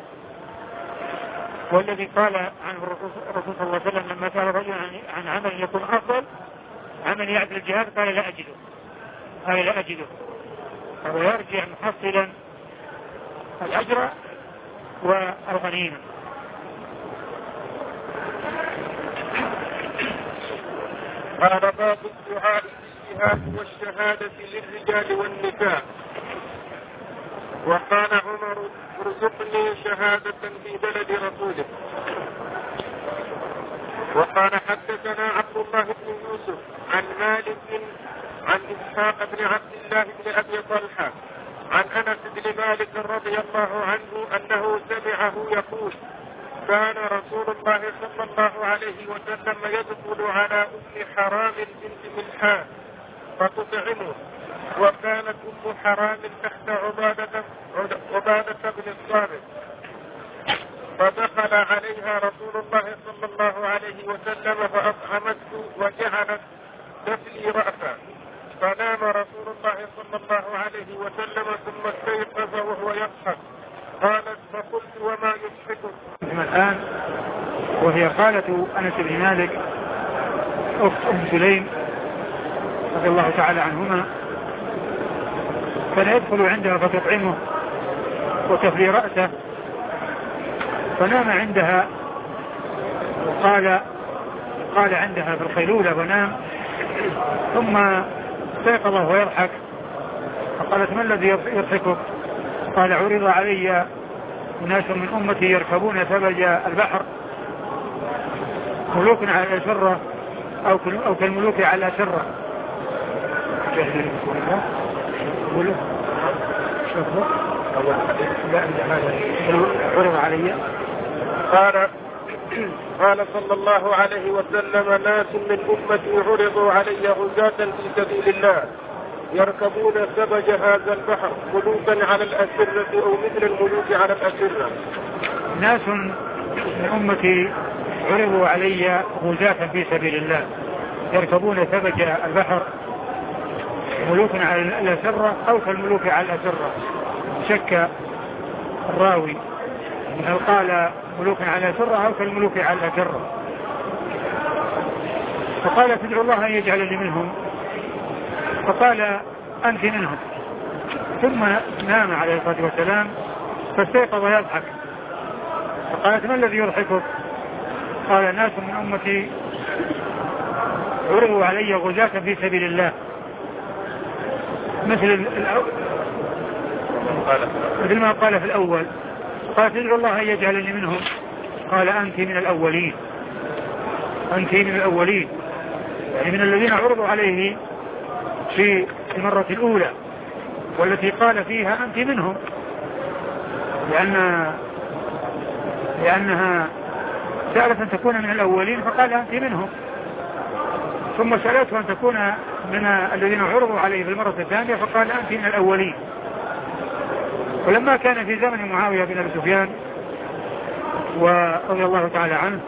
والذي قال عنه الرسول صلى الله عليه وسلم لما سأل رجل عن عمل يكون أفضل عمل يعدل الجهاد قال لا أجده فهو يرجع محصلا الأجر والغنيمة. قال باب الدعاء بالجهاد والشهادة للرجال والنساء. وقال عمر ارزقني شهادة في بلد رسوله. وقال حدثنا عبد الله بن يوسف عن مالك عن إسحاق بن عبد الله بن أبي طلحة عن أنس بن مالك رضي الله عنه أنه سمعه يقول كان رسول الله صلى الله عليه وسلم يدخل على أم حرام بنت ملحان فتطعمه، وكانت أم حرام تحت عبادة بن الصامت، فدخل عليها رسول الله صلى الله عليه وسلم فأطعمته وجعلت تفلي رأسه، فنام رسول الله صلى الله عليه وسلم ثم استيقظ وهو يضحك. قالت فقلت وما يضحكك؟ الآن وهي خالة أنس بن مالك أخت أم سليم رضي الله تعالى عنهما، كان يدخل عندها فتطعمه وتفلي رأسه، فنام عندها قال عندها في القيلولة ونام، ثم استيقظ وهو يضحك، فقالت ما الذي يضحكك؟ قال عرض علي ناس من أمتي يركبون ثلج البحر ملوك على الأسرة أو كالملوك على الأسرة. عرض علي قال صلى الله عليه وسلم ناس من أمتي عرضوا علي غزاة في سبيل الله يركبون سبج هذا البحر ملوكا على الأسرة أو مثل الملوك على الأسرة. ناس من أمتي عرضوا علي غزاة في سبيل الله يركبون سبج البحر ملوكا على الأسرة أو كالملوك على الأسرة. شك الراوي هل قال ملوك على الأسرة أو كالملوك على الأسرة، فقال تدعو الله أن يجعلني منهم، فقال أنت منهم، ثم نام عليه الصلاة والسلام فاستيقظ يضحك، فقالت ما الذي يضحكك؟ قال ناس من أمتي عرضوا علي غزاة في سبيل الله مثل ما قال في الأول، قال تدعو الله أن يجعلني منهم، قال أنت من الأولين، أنت من الأولين، يعني من الذين عرضوا عليه في المرة الأولى والتي قال فيها أنت منهم، لأنها سألت أن تكون من الأولين فقال أنت منهم، ثم سألته أن تكون من الذين عرضوا عليه في المرة الثانية فقال أنت من الأولين. ولما كان في زمن معاوية بن أبي سفيان ورضي الله تعالى عنه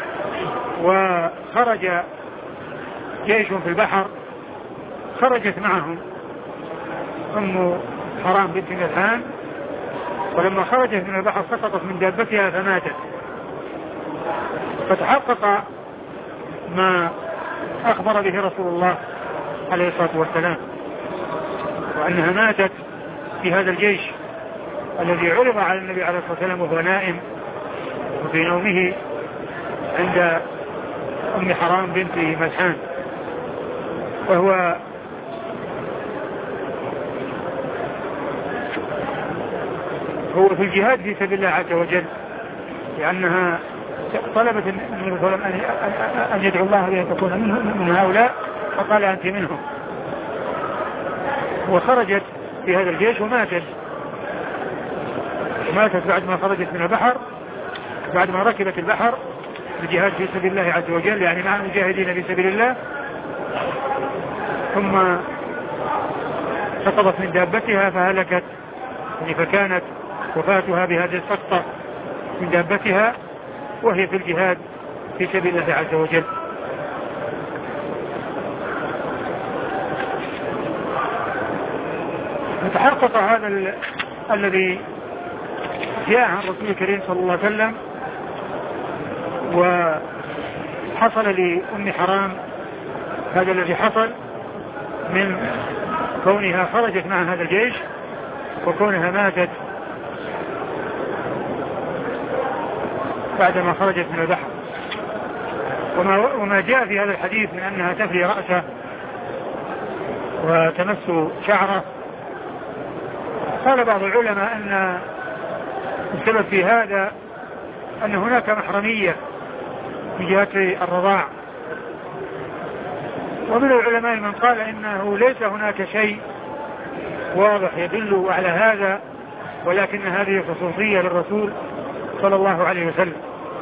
وخرج جيش في البحر، خرجت معهم أم حرام بنت ملحان، ولما خرجت من البحر سقطت من دابتها فماتت، فتحقق ما أخبر به رسول الله عليه الصلاة والسلام، وأنها ماتت في هذا الجيش الذي عرض على النبي عليه الصلاة والسلام وهو نائم وفي نومه عند أم حرام بنت ملحان، وهو في الجهاد في سبيل الله عز وجل، لأنها طلبت النبي صلى الله عليه وسلم أن يدعو الله بأن تكون من هؤلاء، فقال أنت منهم، وخرجت في هذا الجيش وماتت بعد ما خرجت من البحر، بعد ما ركبت البحر الجهاد في سبيل الله عز وجل، يعني مع المجاهدين في سبيل الله، ثم سقطت من دابتها فهلكت، يعني فكانت وفاتها بهذه السقطة من دابتها وهي في الجهاد في سبيل الله عز وجل. فتحقق هذا الذي جاء عن رسول الكريم صلى الله عليه وسلم، وحصل لأم حرام هذا الذي حصل من كونها خرجت مع هذا الجيش وكونها ماتت بعدما خرجت من البحر. وما جاء في هذا الحديث من أنها تفلي رأسه وتمس شعره، قال بعض العلماء أن السبب في هذا أن هناك محرمية في جهة الرضاع، ومن العلماء من قال إنه ليس هناك شيء واضح يدل على هذا، ولكن هذه خصوصية للرسول صلى الله عليه وسلم،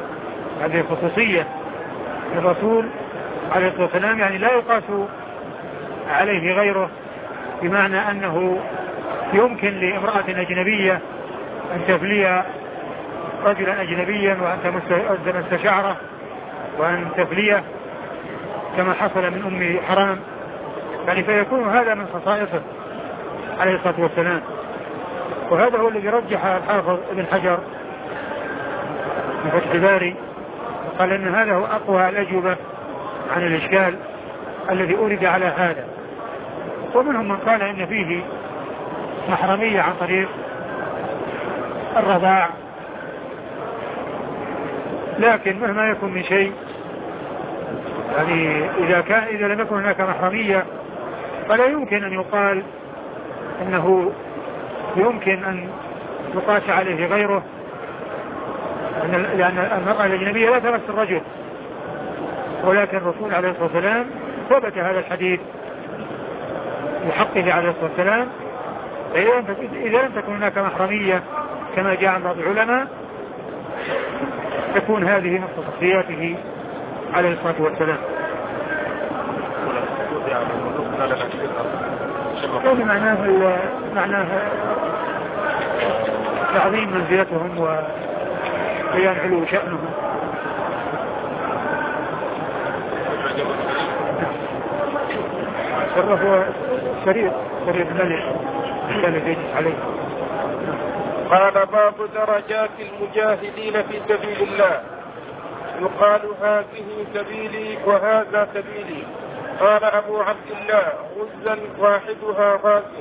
هذه خصوصية الرسول عليه الصلاة والسلام، يعني لا يقاس عليه غيره، بمعنى أنه يمكن لامرأة أجنبية أن تفلي رجلا أجنبيا وأن تمس شعره وأن تفليه كما حصل من أم حرام، يعني فيكون هذا من خصائصه عليه الصلاة والسلام. وهذا هو الذي رجح الحافظ ابن حجر من فتح الباري، قال إن هذا هو أقوى الأجوبة عن الإشكال الذي أورد على هذا. ومنهم من قال إن فيه محرمية عن طريق الرضاع، لكن مهما يكون من شيء، يعني إذا لم يكن هناك محرمية فلا يمكن أن يقال أنه يمكن أن يقاس عليه غيره، لأن المرأة الأجنبية لا تمس الرجل، ولكن الرسول عليه الصلاة والسلام ثبت هذا الحديث بحقه عليه الصلاة والسلام. إذا لم تكن هناك محرمية كما جاء عن بعض العلماء تكون هذه من خصوصياته عليه الصلاة والسلام. يعني معناه تعظيم منزلتهم وبيان علو شأنهم. هو شريط الملك عليه. قال باب درجات المجاهدين في سبيل الله، يقال هذه سبيلي وهذا سبيلي. قال أبو عبد الله غزا واحدها غازي.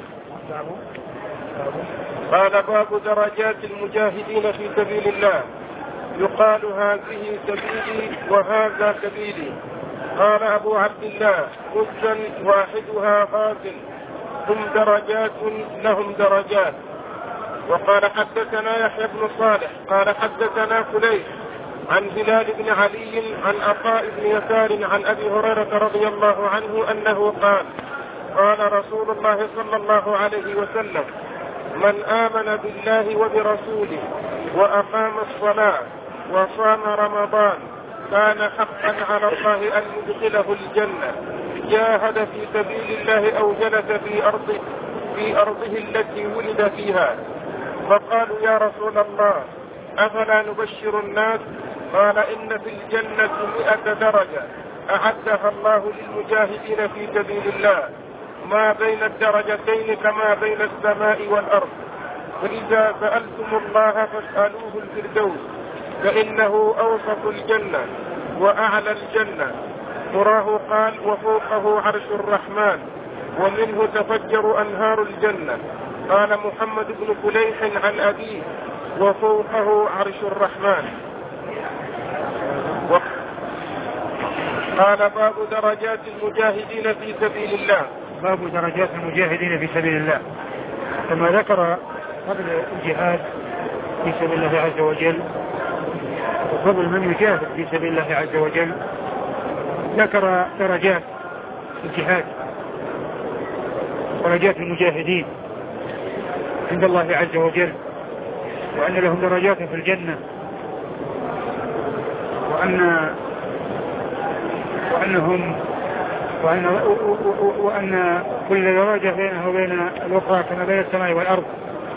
قال باب درجات المجاهدين في سبيل الله، يقال هذه سبيلي وهذا سبيلي. قال أبو عبد الله غزا واحدها غاز، هم درجات لهم درجات. وقال حدثنا يحيى بن صالح قال حدثنا فليح عن هلال بن علي عن عطاء بن يسار عن أبي هريرة رضي الله عنه أنه قال قال رسول الله صلى الله عليه وسلم: من آمن بالله وبرسوله وأقام الصلاة وصام رمضان كان حقا على الله أن يدخله الجنة، جاهد في سبيل الله أو جلس في أرضه التي ولد فيها. فقالوا يا رسول الله أفلا نبشر الناس؟ قال إن في الجنة 100 درجة أعدها الله للمجاهدين في سبيل الله، ما بين الدرجتين كما بين السماء والأرض. فإذا سألتم الله فاسألوه الفردوس، فإنه أوسط الجنة وأعلى الجنة. تراه قال وفوقه عرش الرحمن ومنه تفجر أنهار الجنة. قال محمد بن فليح عن أبيه وفوقه عرش الرحمن. قال باب درجات المجاهدين في سبيل الله. باب درجات المجاهدين في سبيل الله، كما ذكر قبل الجهاد في سبيل الله عز وجل وقبل من يجاهد في سبيل الله عز وجل، ذكر درجات الجهاد، درجات المجاهدين عند الله عز وجل، وأن لهم درجات في الجنة، وأن كل درجة بينها وبين الأخرى كما بين السماء والأرض.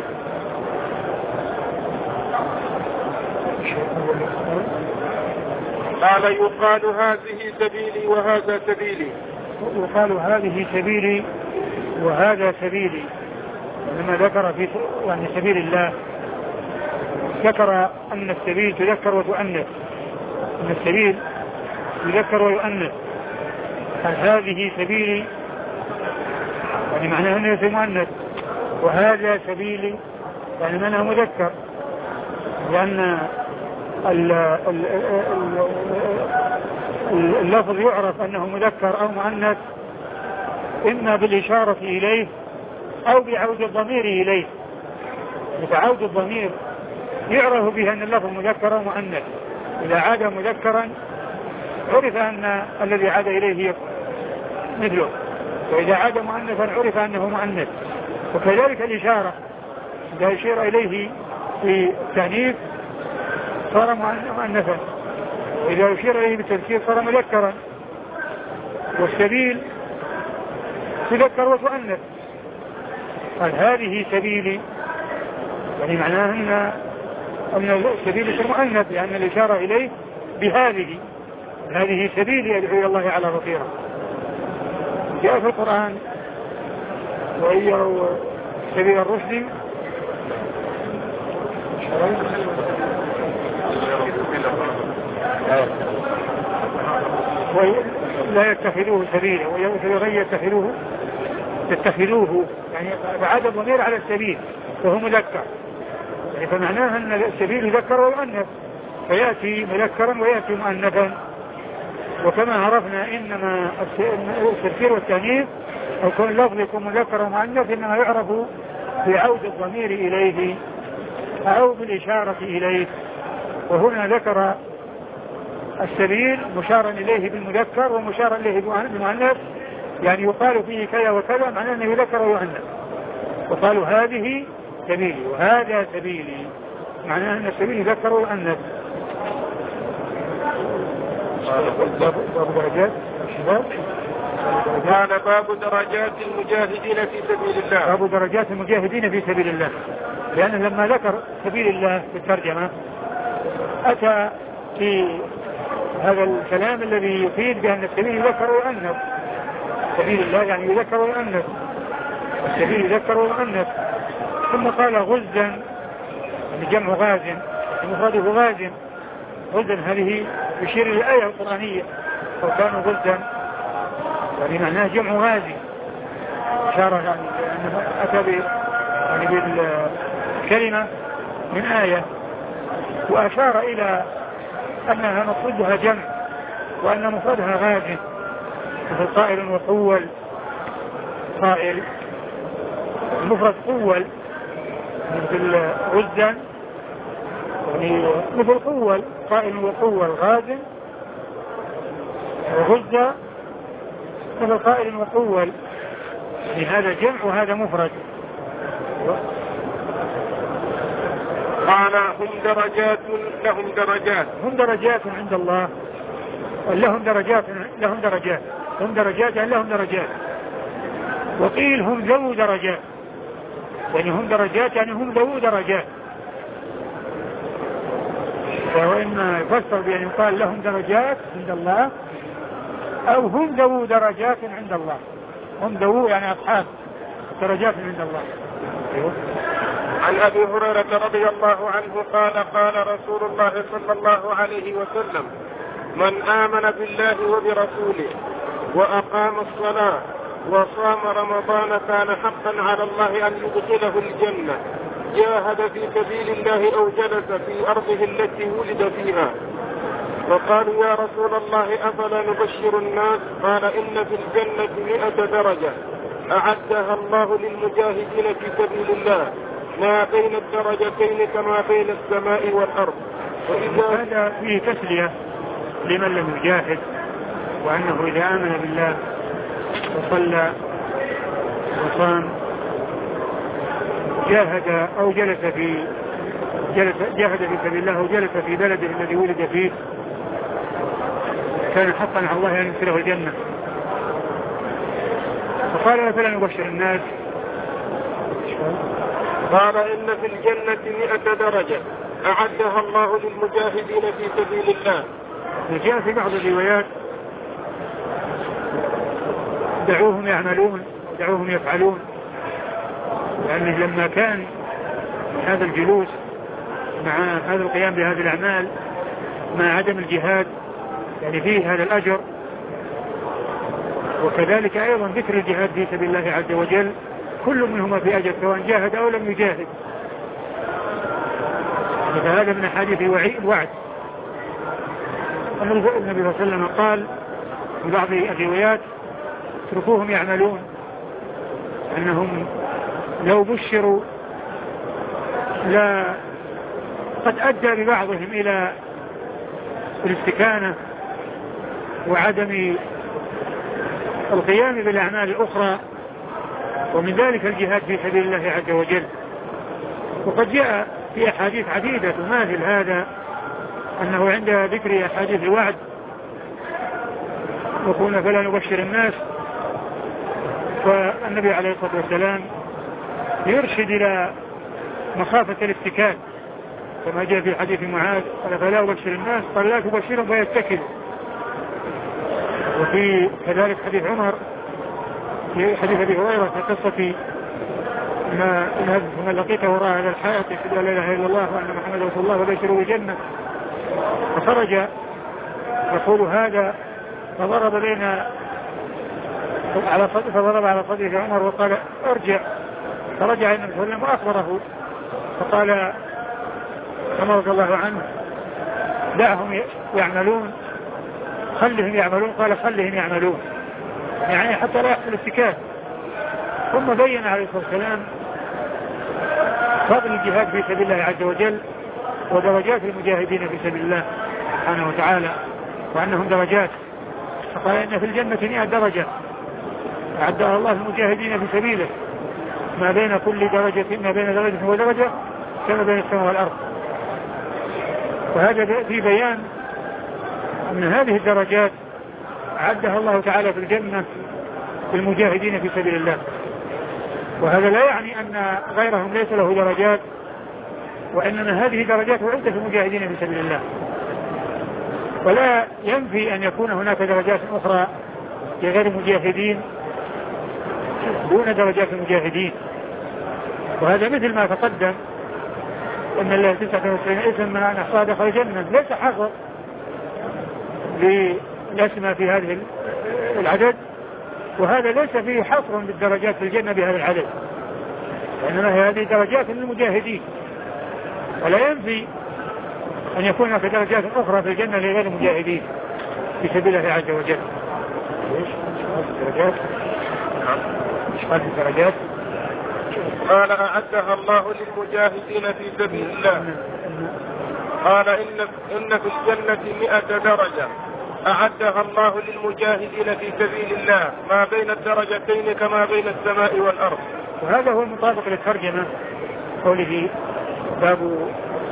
قال يقال هذه سبيلي وهذا سبيلي. يقال هذه سبيلي وهذا سبيلي، لما ذكر في يعني سبيل الله ذكر أن السبيل تذكر وتؤنث، أن السبيل يذكر ويؤنث. هذه سبيلي يعني معناه أنه مؤنث، وهذا سبيلي يعني معناه مذكر، لأن اللفظ يعرف أنه مذكر أو مؤنث إما بالإشارة إليه أو بعود الضمير إليه. فعود الضمير يعرف به أن اللفظ مذكر أو مؤنث. إذا عاد مذكرا عرف أن الذي عاد إليه مثله، وإذا عاد مؤنثا عرف أنه مؤنث. وكذلك الإشارة إذا يشير إليه في التأنيث صار مؤنثا، وإذا أشير إليه بالتذكير صار مذكرا. والسبيل تذكر وتؤنث. قال هذه سبيلي، يعني معناه أن السبيل يصير مؤنث، لأن الإشارة إليه بهذه، هذه سبيلي أدعو إلى الله على بصيرة. جاء في القرآن وإن سبيل الرشد لا يتخذوه سبيلا وغير يتخذوه، يعني بعد الضمير على السبيل وهو مذكر، يعني فمعناها أن السبيل يذكر ويؤنث، فيأتي مذكرا ويأتي مؤنثا. وكما عرفنا إنما التذكير والتأنيث أو كل لفظ يكون مذكر ومؤنث إنما يعرف بعود الضمير إليه أو بالإشارة إليه. وهنا ذكر السبيل مشارا إليه بالمذكر ومشارا إليه بالمؤنث، يعني يقال فيه كذا وكذا، معناه أنه يذكر ويؤنث. وقالوا هذه سبيلي وهذا سبيلي، معناه أن السبيل يذكر ويؤنث. باب درجات الشباب. قال باب درجات المجاهدين في سبيل الله. باب درجات المجاهدين في سبيل الله، لأنه لما ذكر سبيل الله في الترجمة أتى في هذا الكلام الذي يفيد بأن السبيل يذكر ويؤنث. سبيل الله يعني يذكر ويؤنث، السبيل يذكر ويؤنث. ثم قال غزا، جمع غاز، المفرده غاز. غزا هذه يشير للآية القرآنية، أو كانوا غزا يعني معناه جمع غازي، إشارة يعني أنه أتى يعني بالكلمة من آية، وأشار إلى أنها مفردها جمع وأن مفردها غاز، مثل قائل وقول. قائل المفرد قول مثل غزا، يعني مثل قول، قائل وقول غاز، وغزة مثل قائل وقول، يعني هذا جمع وهذا مفرد. قال هم درجات لهم درجات، هم درجات عند الله، لهم درجات هم درجات يعني لهم درجات. وقيل هم ذو درجات، يعني هم درجات يعني هم ذو درجات. وإما يفسر بأن يقال لهم درجات عند الله أو هم ذو درجات عند الله. هم ذو يعني أصحاب درجات عند الله. عن أبي هريرة رضي الله عنه قال قال رسول الله صلى الله عليه وسلم: من آمن بالله وبرسوله وأقام الصلاة وصام رمضان كان حقا على الله أن يدخله الجنة، جاهد في سبيل الله أو جلس في أرضه التي ولد فيها. وقالوا يا رسول الله أفلا نبشر الناس؟ قال إن في الجنة 100 درجة أعدها الله للمجاهدين في سبيل الله، ما بين الدرجتين كما بين السماء والأرض. هذا فيه تسلية لمن لم يجاهد، وأنه إذا آمن بالله وصلى وصام جاهد أو جاهد في سبيل الله وجلس في بلده الذي ولد فيه كان حقا على الله أن يدخله الجنة. فقال فلا نبشر الناس؟ قال إن في الجنة 100 درجة أعدها الله للمجاهدين في سبيل الله. وجاء في بعض الروايات دعوهم يعملون دعوهم يفعلون، لأنه لما كان هذا الجلوس مع هذا القيام بهذه الأعمال مع عدم الجهاد يعني فيه هذا الأجر، وكذلك أيضا ذكر الجهاد في سبيل الله عز وجل كل منهما في أجر سواء جاهد أو لم يجاهد. فهذا من حديث الوعد. النبي صلى الله عليه وسلم قال في بعض الروايات اتركوهم يعملون، أنهم لو بشروا لا قد أدى ببعضهم إلى الاستكانة وعدم القيام بالأعمال الأخرى، ومن ذلك الجهاد في سبيل الله عز وجل. وقد جاء في أحاديث عديدة تماثل هذا أنه عند ذكر أحاديث الوعد وقلنا فلا نبشر الناس، فالنبي عليه الصلاة والسلام يرشد إلى مخافة الاتكال كما جاء في حديث معاذ قال فلا أبشر الناس قال لا تبشرهم فيتكلوا. وفي كذلك حديث عمر في حديث أبي هريرة في قصة ما لقيته وراء هذا الحائط يشهد أن لا إله إلا الله وأن محمد رسول الله وبشروا بالجنة، فخرج يقول هذا فضرب على صدره عمر وقال ارجع، فرجع النبي صلى الله عليه وسلم وأخبره فقال عمر رضي الله عنه دعهم يعملون خلهم يعملون، قال خلهم يعملون يعني حتى لا يحصل اتكال. ثم بين عليه الصلاة والسلام فضل الجهاد في سبيل الله عز وجل ودرجات المجاهدين في سبيل الله سبحانه وتعالى وأنهم درجات، فقال إن في الجنة 100 درجة أعدها الله المجاهدين في سبيله ما بين كل درجة ودرجة كما بين السماء والأرض. وهذا في بيان أن هذه الدرجات أعدها الله تعالى في الجنة للمجاهدين في سبيل الله، وهذا لا يعني أن غيرهم ليس له درجات، وإنما هذه درجات وعدة المجاهدين في سبيل الله، ولا ينفي أن يكون هناك درجات أخرى لغير المجاهدين دون درجات المجاهدين. وهذا مثل ما تقدم أن الله 99 اسم من أن أحصى دخل الجنة، ليس حصر للأسماء في هذه العدد، وهذا ليس فيه حصر بالدرجات في الجنة بهذا العدد، وإنما هذه درجات للمجاهدين، ولا ينفي أن يكون هناك درجات أخرى في الجنة لغير المجاهدين في سبيل الله عز وجل. درجات قال أعدها الله للمجاهدين في سبيل الله. قال إن في الجنة 100 درجة أعدها الله للمجاهدين في سبيل الله ما بين الدرجتين كما بين السماء والأرض. وهذا هو المطابق للترجمة قوله باب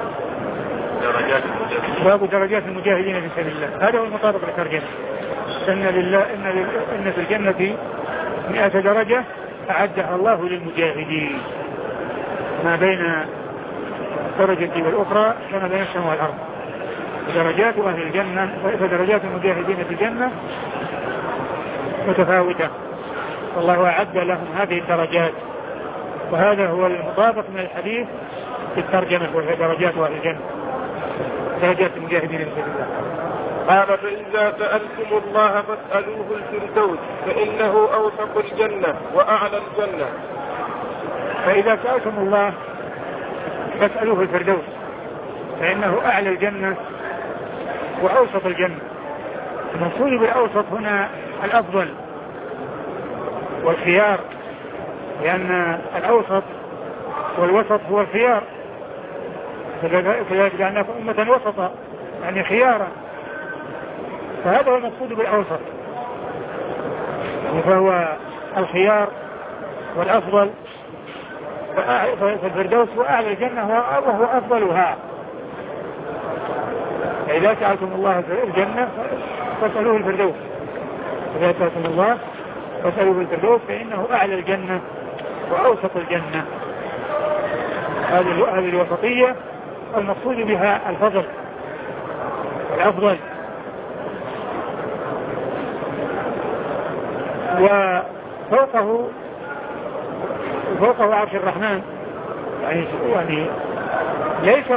درجات المجاهدين في سبيل الله، هذا هو المطابق للترجمة. إن في الجنة 100 درجة أعدها الله للمجاهدين ما بين درجة والأخرى كما بين السماء والأرض. درجات أهل الجنة فدرجات المجاهدين في الجنة متفاوتة، والله أعد لهم هذه الدرجات، وهذا هو المطابق من الحديث في الترجمة وهي درجات أهل الجنة درجات المجاهدين في سبيل الله. قال فإذا سألتم الله فاسألوه الفردوس فإنه أوسط الجنة وأعلى الجنة. فإذا سألتم الله فاسألوه الفردوس فإنه أعلى الجنة وأوسط الجنة. المقصود بالأوسط هنا الأفضل والخيار، لأن الأوسط والوسط هو الخيار، فذلك جعلناكم أمة وسطا يعني خيارا، فهذا هو المقصود بالأوسط، فهو الخيار والأفضل، فالفردوس هو أعلى الجنة وهو أفضلها. فإذا سألتم الله الجنة فاسألوه الفردوس، إذا سألتم الله فاسألوه الفردوس فإنه أعلى الجنة وأوسط الجنة. هذه الوسطية المقصود بها الفضل والأفضل. وفوقه عرش الرحمن، يعني ليس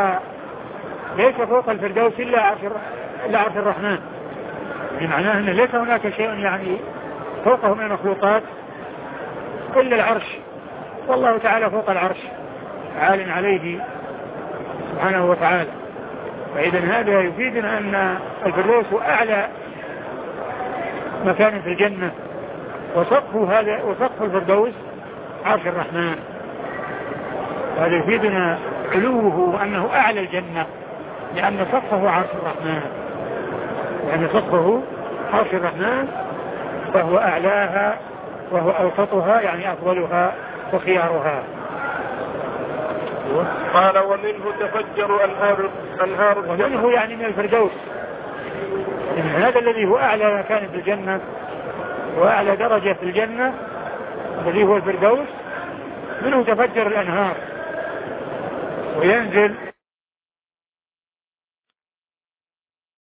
فوق الفردوس إلا عرش الرحمن، بمعناه أن ليس هناك شيء يعني فوقه من المخلوقات إلا العرش، والله تعالى فوق العرش عال عليه سبحانه وتعالى. فإذا هذا يفيدنا أن الفردوس هو أعلى مكان في الجنة، وسقف الفردوس عرش الرحمن. هذا يفيدنا علوه وأنه أعلى الجنة، لأن سقفه عرش الرحمن، فهو أعلاها وهو أوسطها يعني أفضلها وخيارها. قال ومنه تفجر أنهار ومنه يعني من الفردوس، يعني هذا الذي هو أعلى مكان في الجنة وأعلى درجة في الجنة الذي هو الفردوس، منه تفجر الأنهار وينزل